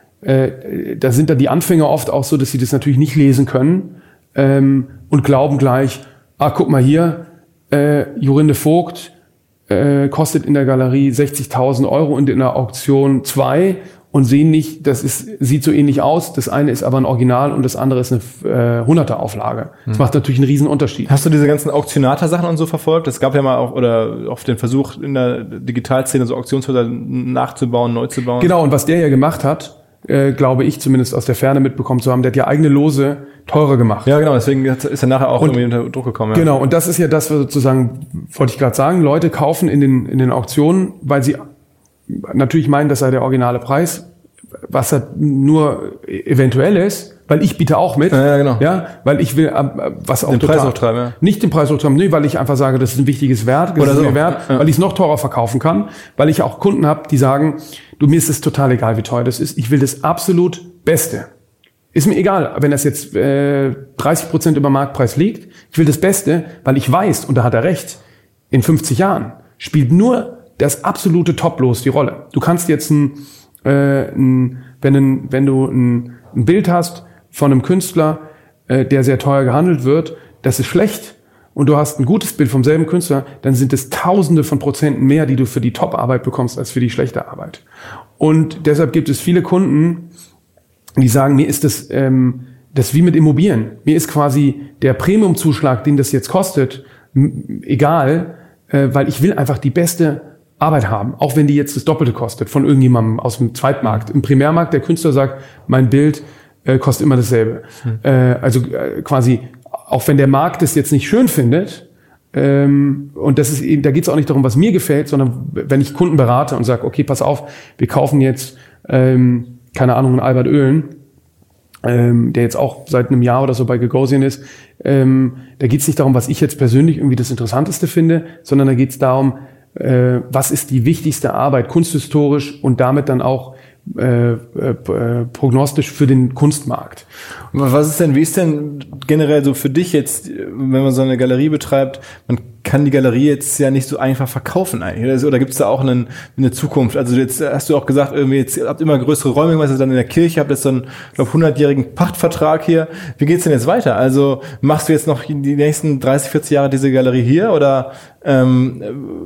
äh, da sind dann die Anfänger oft auch so, dass sie das natürlich nicht lesen können ähm, und glauben gleich, ah, guck mal hier, äh, Jorinde Vogt äh, kostet in der Galerie sechzigtausend Euro und in der Auktion zwei und sehen nicht, das ist, sieht so ähnlich aus. Das eine ist aber ein Original und das andere ist eine äh, hunderter Auflage. Das hm. macht natürlich einen riesen Unterschied. Hast du diese ganzen Auktionator-Sachen und so verfolgt? Es gab ja mal auch, oder auf den Versuch in der Digitalszene so Auktionshäuser nachzubauen, neu zu bauen. Genau, und was der ja gemacht hat, äh, glaube ich zumindest aus der Ferne mitbekommen zu haben, der hat ja eigene Lose teurer gemacht. Ja, genau, deswegen ist er nachher auch und, irgendwie unter Druck gekommen. Ja. Genau, und das ist ja das, was sozusagen, wollte ich gerade sagen, Leute kaufen in den in den Auktionen, weil sie natürlich meinen, das sei der originale Preis, was halt nur eventuell ist, weil ich biete auch mit, ja, ja, genau. ja, weil ich will, was auch den total, Preis hochtreiben, ja. Nicht den Preis hochtreiben, nee, weil ich einfach sage, das ist ein wichtiges Wert, das Oder ist so. mir wert, ja. Weil ich es noch teurer verkaufen kann, weil ich auch Kunden habe, die sagen, du, mir ist es total egal, wie teuer das ist, ich will das absolut Beste. Ist mir egal, wenn das jetzt äh, dreißig Prozent über Marktpreis liegt, ich will das Beste, weil ich weiß, und da hat er recht, in fünfzig Jahren spielt nur das absolute Top-Los die Rolle. Du kannst jetzt ein, äh, ein wenn, ein, wenn du ein, ein Bild hast von einem Künstler, äh, der sehr teuer gehandelt wird, das ist schlecht, und du hast ein gutes Bild vom selben Künstler, dann sind es Tausende von Prozenten mehr, die du für die Top-Arbeit bekommst, als für die schlechte Arbeit. Und deshalb gibt es viele Kunden, die sagen, mir ist das, ähm, das wie mit Immobilien. Mir ist quasi der Premiumzuschlag, den das jetzt kostet, m- egal, äh, weil ich will einfach die beste Arbeit haben, auch wenn die jetzt das Doppelte kostet von irgendjemandem aus dem Zweitmarkt. Im Primärmarkt, der Künstler sagt, mein Bild äh, kostet immer dasselbe. Hm. Äh, also äh, quasi, auch wenn der Markt es jetzt nicht schön findet, ähm, und das ist eben, da geht es auch nicht darum, was mir gefällt, sondern wenn ich Kunden berate und sage, okay, pass auf, wir kaufen jetzt, ähm, keine Ahnung, einen Albert Oehlen, ähm, der jetzt auch seit einem Jahr oder so bei Gagosian ist, ähm, da geht es nicht darum, was ich jetzt persönlich irgendwie das Interessanteste finde, sondern da geht es darum, äh, was ist die wichtigste Arbeit kunsthistorisch und damit dann auch äh, äh, prognostisch für den Kunstmarkt. Was ist denn, wie ist denn generell so für dich jetzt, wenn man so eine Galerie betreibt, man kann die Galerie jetzt ja nicht so einfach verkaufen eigentlich, oder gibt es da auch einen, eine Zukunft? Also jetzt hast du auch gesagt, irgendwie jetzt ihr habt immer größere Räume, was ihr dann in der Kirche habt, jetzt so einen, ich glaube, hundertjährigen Pachtvertrag hier. Wie geht's denn jetzt weiter? Also machst du jetzt noch die nächsten dreißig, vierzig Jahre diese Galerie hier, oder ähm,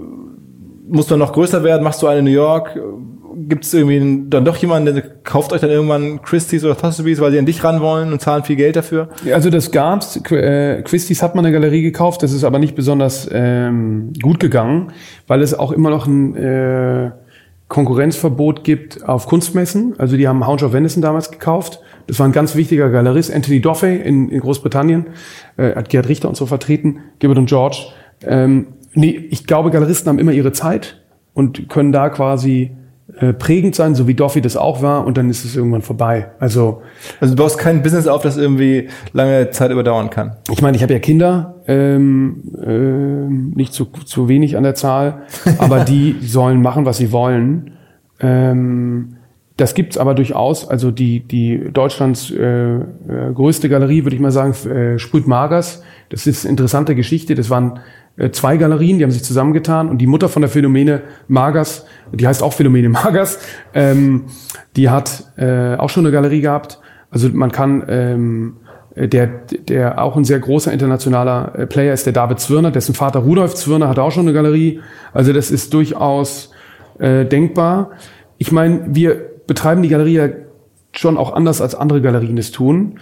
musst du noch größer werden? Machst du eine in New York? Gibt es irgendwie dann doch jemanden, der kauft euch dann irgendwann Christie's oder Sotheby's, weil die an dich ran wollen und zahlen viel Geld dafür? Also das gab's. Äh, Christie's hat mal eine Galerie gekauft, das ist aber nicht besonders ähm, gut gegangen, weil es auch immer noch ein äh, Konkurrenzverbot gibt auf Kunstmessen. Also die haben Hounslow Venison damals gekauft. Das war ein ganz wichtiger Galerist, Anthony Doffey in, in Großbritannien, äh, hat Gerhard Richter und so vertreten, Gibbard und George. Ähm, nee, ich glaube, Galeristen haben immer ihre Zeit und können da quasi Äh, prägend sein, so wie Doffey das auch war, und dann ist es irgendwann vorbei. Also, also du baust kein Business auf, das irgendwie lange Zeit überdauern kann. Ich meine, ich habe ja Kinder, ähm, äh, nicht zu, zu wenig an der Zahl, aber die sollen machen, was sie wollen. Ähm, das gibt's aber durchaus. Also die, die Deutschlands äh, äh, größte Galerie, würde ich mal sagen, äh, Sprüt Magers. Das ist eine interessante Geschichte. Das waren äh, zwei Galerien, die haben sich zusammengetan. Und die Mutter von der Phänomene Magers, die heißt auch Phänomene Magers, ähm, die hat äh, auch schon eine Galerie gehabt. Also man kann, ähm, der, der auch ein sehr großer internationaler äh, Player ist, der David Zwirner, dessen Vater Rudolf Zwirner hat auch schon eine Galerie. Also das ist durchaus äh, denkbar. Ich meine, wir betreiben die Galerie ja schon auch anders als andere Galerien es tun.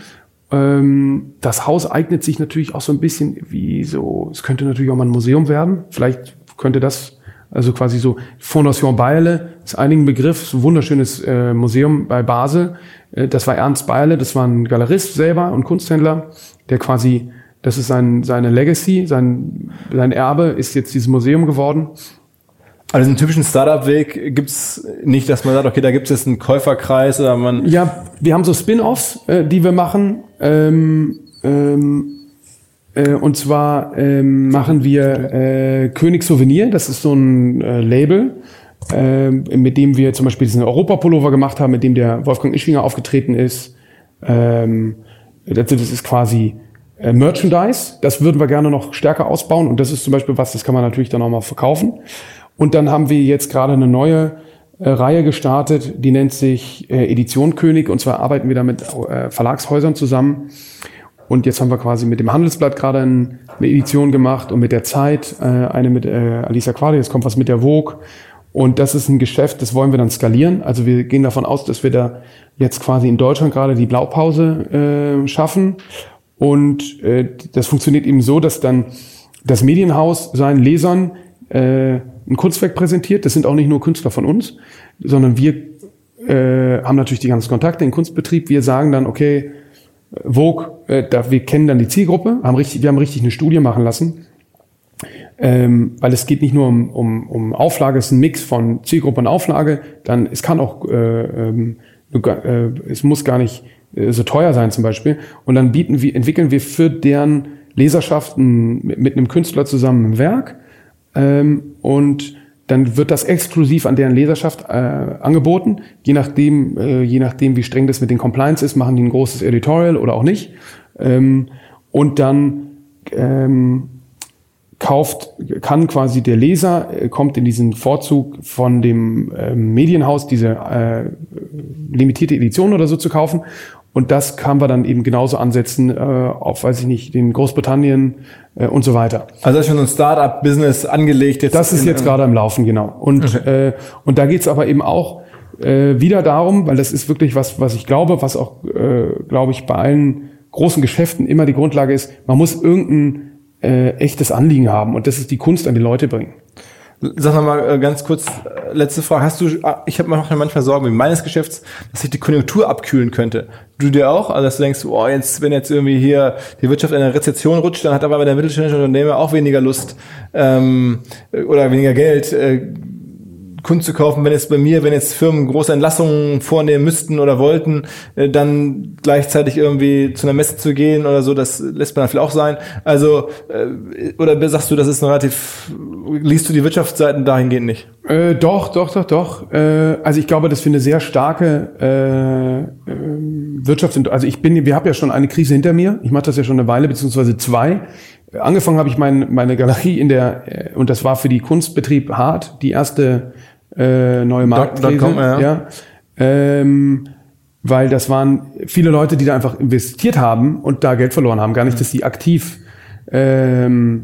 Ähm, das Haus eignet sich natürlich auch so ein bisschen wie so, es könnte natürlich auch mal ein Museum werden. Vielleicht könnte das, also quasi so Fondation Beierle, ist einigen Begriff, so ein wunderschönes äh, Museum bei Basel. Äh, das war Ernst Beierle, das war ein Galerist selber und Kunsthändler, der quasi, das ist sein, seine Legacy, sein, sein Erbe ist jetzt dieses Museum geworden. Also einen typischen Startup-Weg gibt's nicht, dass man sagt, okay, da gibt es jetzt einen Käuferkreis oder man... Ja, wir haben so Spin-Offs, äh, die wir machen. Ähm, ähm, äh, und zwar ähm, machen wir äh, König Souvenir, das ist so ein äh, Label, äh, mit dem wir zum Beispiel diesen Europa-Pullover gemacht haben, mit dem der Wolfgang Ischinger aufgetreten ist. Ähm, das, das ist quasi äh, Merchandise, das würden wir gerne noch stärker ausbauen und das ist zum Beispiel was, das kann man natürlich dann auch mal verkaufen. Und dann haben wir jetzt gerade eine neue äh, Reihe gestartet, die nennt sich äh, Edition König. Und zwar arbeiten wir da mit äh, Verlagshäusern zusammen. Und jetzt haben wir quasi mit dem Handelsblatt gerade ein, eine Edition gemacht und mit der Zeit äh, eine mit äh, Alicia Quadri. Jetzt kommt was mit der Vogue. Und das ist ein Geschäft, das wollen wir dann skalieren. Also wir gehen davon aus, dass wir da jetzt quasi in Deutschland gerade die Blaupause äh, schaffen. Und äh, das funktioniert eben so, dass dann das Medienhaus seinen Lesern äh, ein Kunstwerk präsentiert. Das sind auch nicht nur Künstler von uns, sondern wir äh, haben natürlich die ganzen Kontakte in den Kunstbetrieb. Wir sagen dann, okay, Vogue, äh, da, wir kennen dann die Zielgruppe, haben richtig, wir haben richtig eine Studie machen lassen, ähm, weil es geht nicht nur um, um, um Auflage, es ist ein Mix von Zielgruppe und Auflage. Dann es kann auch, äh, ähm, äh, es muss gar nicht äh, so teuer sein zum Beispiel. Und dann bieten wir, entwickeln wir für deren Leserschaften mit, mit einem Künstler zusammen ein Werk. Ähm, und dann wird das exklusiv an deren Leserschaft äh, angeboten. Je nachdem, äh, je nachdem, wie streng das mit den Compliance ist, machen die ein großes Editorial oder auch nicht. Ähm, und dann ähm, kauft, kann quasi der Leser, äh, kommt in diesen Vorzug von dem äh, Medienhaus, diese äh, limitierte Edition oder so zu kaufen. Und das kann wir dann eben genauso ansetzen äh, auf, weiß ich nicht, den Großbritannien äh, und so weiter. Also das ist schon so ein Start-up-Business angelegt. Jetzt das ist jetzt gerade im Laufen, genau. Und okay. äh, und da geht's aber eben auch äh, wieder darum, weil das ist wirklich was, was ich glaube, was auch, äh, glaube ich, bei allen großen Geschäften immer die Grundlage ist, man muss irgendein äh, echtes Anliegen haben und das ist die Kunst an die Leute bringen. Sag noch mal ganz kurz, letzte Frage. Hast du, ich habe manchmal Sorgen mit meines Geschäfts, dass sich die Konjunktur abkühlen könnte. Du dir auch? Also dass du denkst, oh, jetzt, wenn jetzt irgendwie hier die Wirtschaft in eine Rezession rutscht, dann hat aber der mittelständische Unternehmer auch weniger Lust ähm, oder weniger Geld, äh, Kunst zu kaufen, wenn jetzt bei mir, wenn jetzt Firmen große Entlassungen vornehmen müssten oder wollten, äh, dann gleichzeitig irgendwie zu einer Messe zu gehen oder so, das lässt man dann vielleicht auch sein. Also, äh, oder sagst du, das ist relativ, liest du die Wirtschaftsseiten dahingehend nicht? Äh, doch, doch, doch, doch. Äh, also ich glaube, dass wir eine sehr starke äh, äh, Wirtschaft sind. Also ich bin, wir haben ja schon eine Krise hinter mir. Ich mache das ja schon eine Weile, beziehungsweise zwei. Angefangen habe ich mein, meine Galerie in der, und das war für die Kunstbetrieb hart, die erste äh, neue Marktkrise, Dot, dot com, ja. ja. Ähm, weil das waren viele Leute, die da einfach investiert haben und da Geld verloren haben. Gar nicht, dass sie aktiv ähm,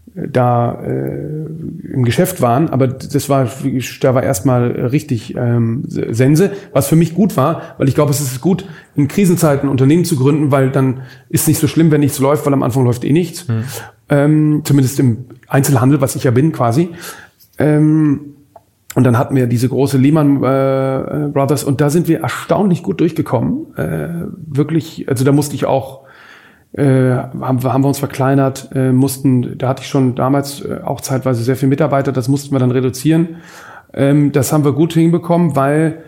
da äh, im Geschäft waren, aber das war, da war erstmal richtig ähm, Sense, was für mich gut war, weil ich glaube, es ist gut, in Krisenzeiten Unternehmen zu gründen, weil dann ist nicht so schlimm, wenn nichts läuft, weil am Anfang läuft eh nichts. Hm. Ähm, zumindest im Einzelhandel, was ich ja bin quasi. Ähm, und dann hatten wir diese große Lehman äh, Brothers und da sind wir erstaunlich gut durchgekommen. Äh, wirklich, also da musste ich auch Äh, haben, haben wir uns verkleinert, äh, mussten, da hatte ich schon damals äh, auch zeitweise sehr viele Mitarbeiter, das mussten wir dann reduzieren. Ähm, das haben wir gut hinbekommen, weil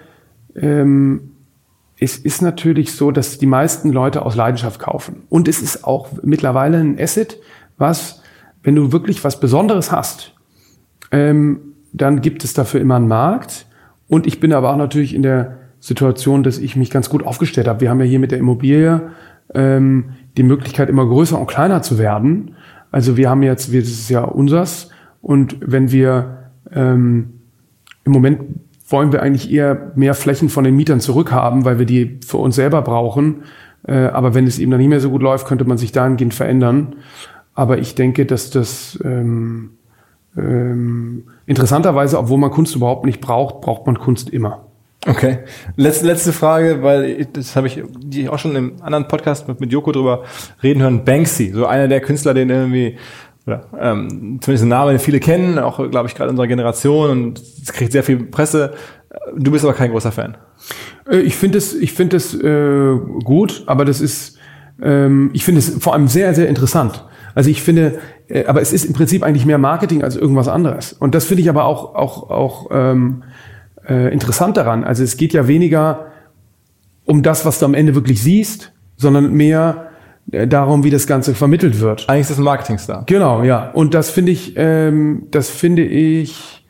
ähm, es ist natürlich so, dass die meisten Leute aus Leidenschaft kaufen. Und es ist auch mittlerweile ein Asset, was, wenn du wirklich was Besonderes hast, ähm, dann gibt es dafür immer einen Markt. Und ich bin aber auch natürlich in der Situation, dass ich mich ganz gut aufgestellt habe. Wir haben ja hier mit der Immobilie ähm, die Möglichkeit, immer größer und kleiner zu werden. Also wir haben jetzt, wir, das ist ja unsers, und wenn wir ähm, im Moment wollen wir eigentlich eher mehr Flächen von den Mietern zurückhaben, weil wir die für uns selber brauchen. Äh, aber wenn es eben dann nicht mehr so gut läuft, könnte man sich dahingehend verändern. Aber ich denke, dass das ähm, ähm, interessanterweise, obwohl man Kunst überhaupt nicht braucht, braucht man Kunst immer. Okay. Letzte, letzte Frage, weil ich, das habe ich die auch schon im anderen Podcast mit, mit Joko drüber reden hören. Banksy, so einer der Künstler, den irgendwie, oder ähm, zumindest ein Name, den viele kennen, auch, glaube ich, gerade unserer Generation, und es kriegt sehr viel Presse. Du bist aber kein großer Fan. Ich finde es, ich finde es äh, gut, aber das ist, ähm, ich finde es vor allem sehr, sehr interessant. Also ich finde, äh, aber es ist im Prinzip eigentlich mehr Marketing als irgendwas anderes. Und das finde ich aber auch, auch, auch ähm, äh, interessant daran. Also es geht ja weniger um das, was du am Ende wirklich siehst, sondern mehr äh, darum, wie das Ganze vermittelt wird. Eigentlich ist das ein Marketingstar. Genau, ja. Und das finde ich, ähm, das finde ich,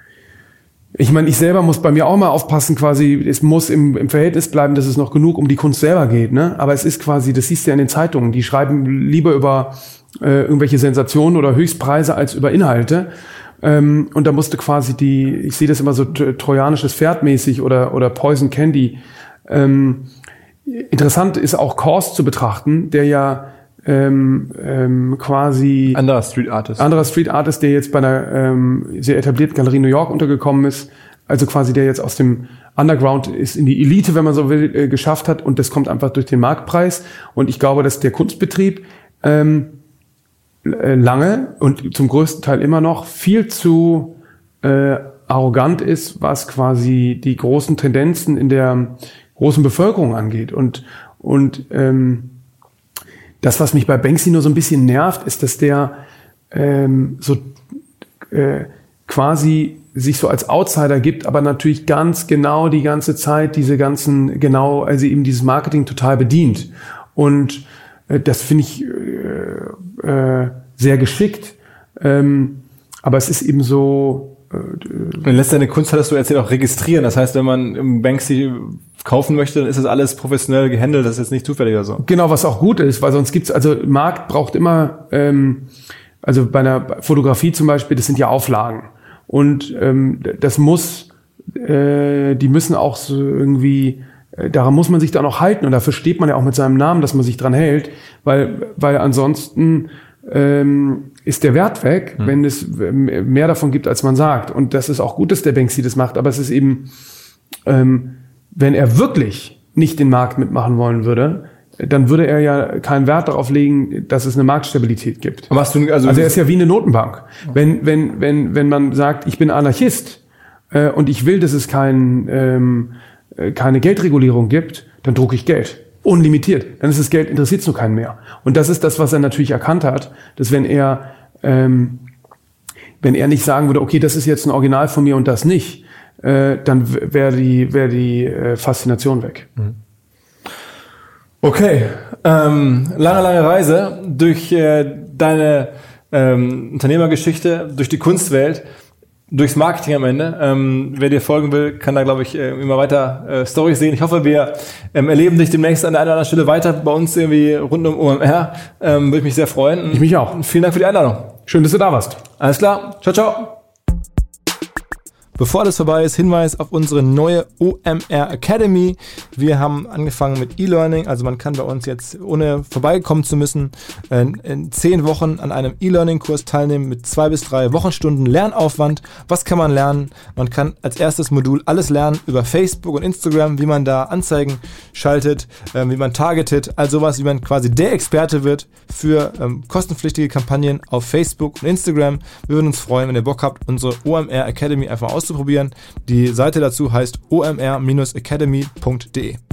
ich meine, ich selber muss bei mir auch mal aufpassen, quasi, es muss im, im Verhältnis bleiben, dass es noch genug um die Kunst selber geht, ne? Aber es ist quasi, das siehst du ja in den Zeitungen, die schreiben lieber über äh, irgendwelche Sensationen oder Höchstpreise als über Inhalte. Ähm, und da musste quasi die, ich sehe das immer so t- trojanisches Pferd mäßig oder, oder Poison Candy. Ähm, interessant ist auch Kors zu betrachten, der ja ähm, ähm, quasi anderer Street Artist. Anderer Street Artist, der jetzt bei einer ähm, sehr etablierten Galerie New York untergekommen ist, also quasi der jetzt aus dem Underground ist in die Elite, wenn man so will, äh, geschafft hat, und das kommt einfach durch den Marktpreis. Und ich glaube, dass der Kunstbetrieb ähm, lange und zum größten Teil immer noch viel zu äh, arrogant ist, was quasi die großen Tendenzen in der großen Bevölkerung angeht. Und und ähm, das, was mich bei Banksy nur so ein bisschen nervt, ist, dass der ähm, so äh, quasi sich so als Outsider gibt, aber natürlich ganz genau die ganze Zeit diese ganzen, genau, also eben dieses Marketing total bedient. Und äh, das finde ich äh, äh, sehr geschickt. Ähm, aber es ist eben so... Man lässt seine Kunst, hattest du erzählt, auch registrieren. Das heißt, wenn man im Banksy kaufen möchte, dann ist das alles professionell gehandelt. Das ist jetzt nicht zufällig oder so. Genau, was auch gut ist, weil sonst gibt's, also Markt braucht immer, ähm, also bei einer Fotografie zum Beispiel, das sind ja Auflagen. Und ähm, das muss, äh, die müssen auch so irgendwie, äh, daran muss man sich dann auch halten. Und dafür steht man ja auch mit seinem Namen, dass man sich dran hält. Weil, weil ansonsten ähm, ist der Wert weg, hm. wenn es mehr davon gibt, als man sagt. Und das ist auch gut, dass der Banksy das macht. Aber es ist eben, ähm, wenn er wirklich nicht den Markt mitmachen wollen würde, dann würde er ja keinen Wert darauf legen, dass es eine Marktstabilität gibt. Machst du, also, also er ist ja wie eine Notenbank. Wenn, wenn, wenn, wenn man sagt, ich bin Anarchist äh, und ich will, dass es kein, ähm, keine Geldregulierung gibt, dann drucke ich Geld. Unlimitiert. Dann ist das Geld, interessiert es nur keinen mehr. Und das ist das, was er natürlich erkannt hat, dass wenn er, ähm, wenn er nicht sagen würde, okay, das ist jetzt ein Original von mir und das nicht, äh, dann wäre die, wäre die äh, Faszination weg. Okay. Ähm, lange, lange Reise durch äh, deine ähm, Unternehmergeschichte, durch die Kunstwelt, durchs Marketing am Ende. Ähm, wer dir folgen will, kann da, glaube ich, äh, immer weiter äh, Storys sehen. Ich hoffe, wir ähm, erleben dich demnächst an der einen oder anderen Stelle weiter bei uns irgendwie rund um O M R. Ähm, würde ich mich sehr freuen. Ich mich auch. Und vielen Dank für die Einladung. Schön, dass du da warst. Alles klar. Ciao, ciao. Bevor alles vorbei ist, Hinweis auf unsere neue O M R Academy. Wir haben angefangen mit E-Learning, also man kann bei uns jetzt, ohne vorbeikommen zu müssen, in zehn Wochen an einem E-Learning-Kurs teilnehmen mit zwei bis drei Wochenstunden Lernaufwand. Was kann man lernen? Man kann als erstes Modul alles lernen über Facebook und Instagram, wie man da Anzeigen schaltet, wie man targetet, also sowas, wie man quasi der Experte wird für ähm, kostenpflichtige Kampagnen auf Facebook und Instagram. Wir würden uns freuen, wenn ihr Bock habt, unsere O M R Academy einfach auszuprobieren. Die Seite dazu heißt o m r Bindestrich academy Punkt d e.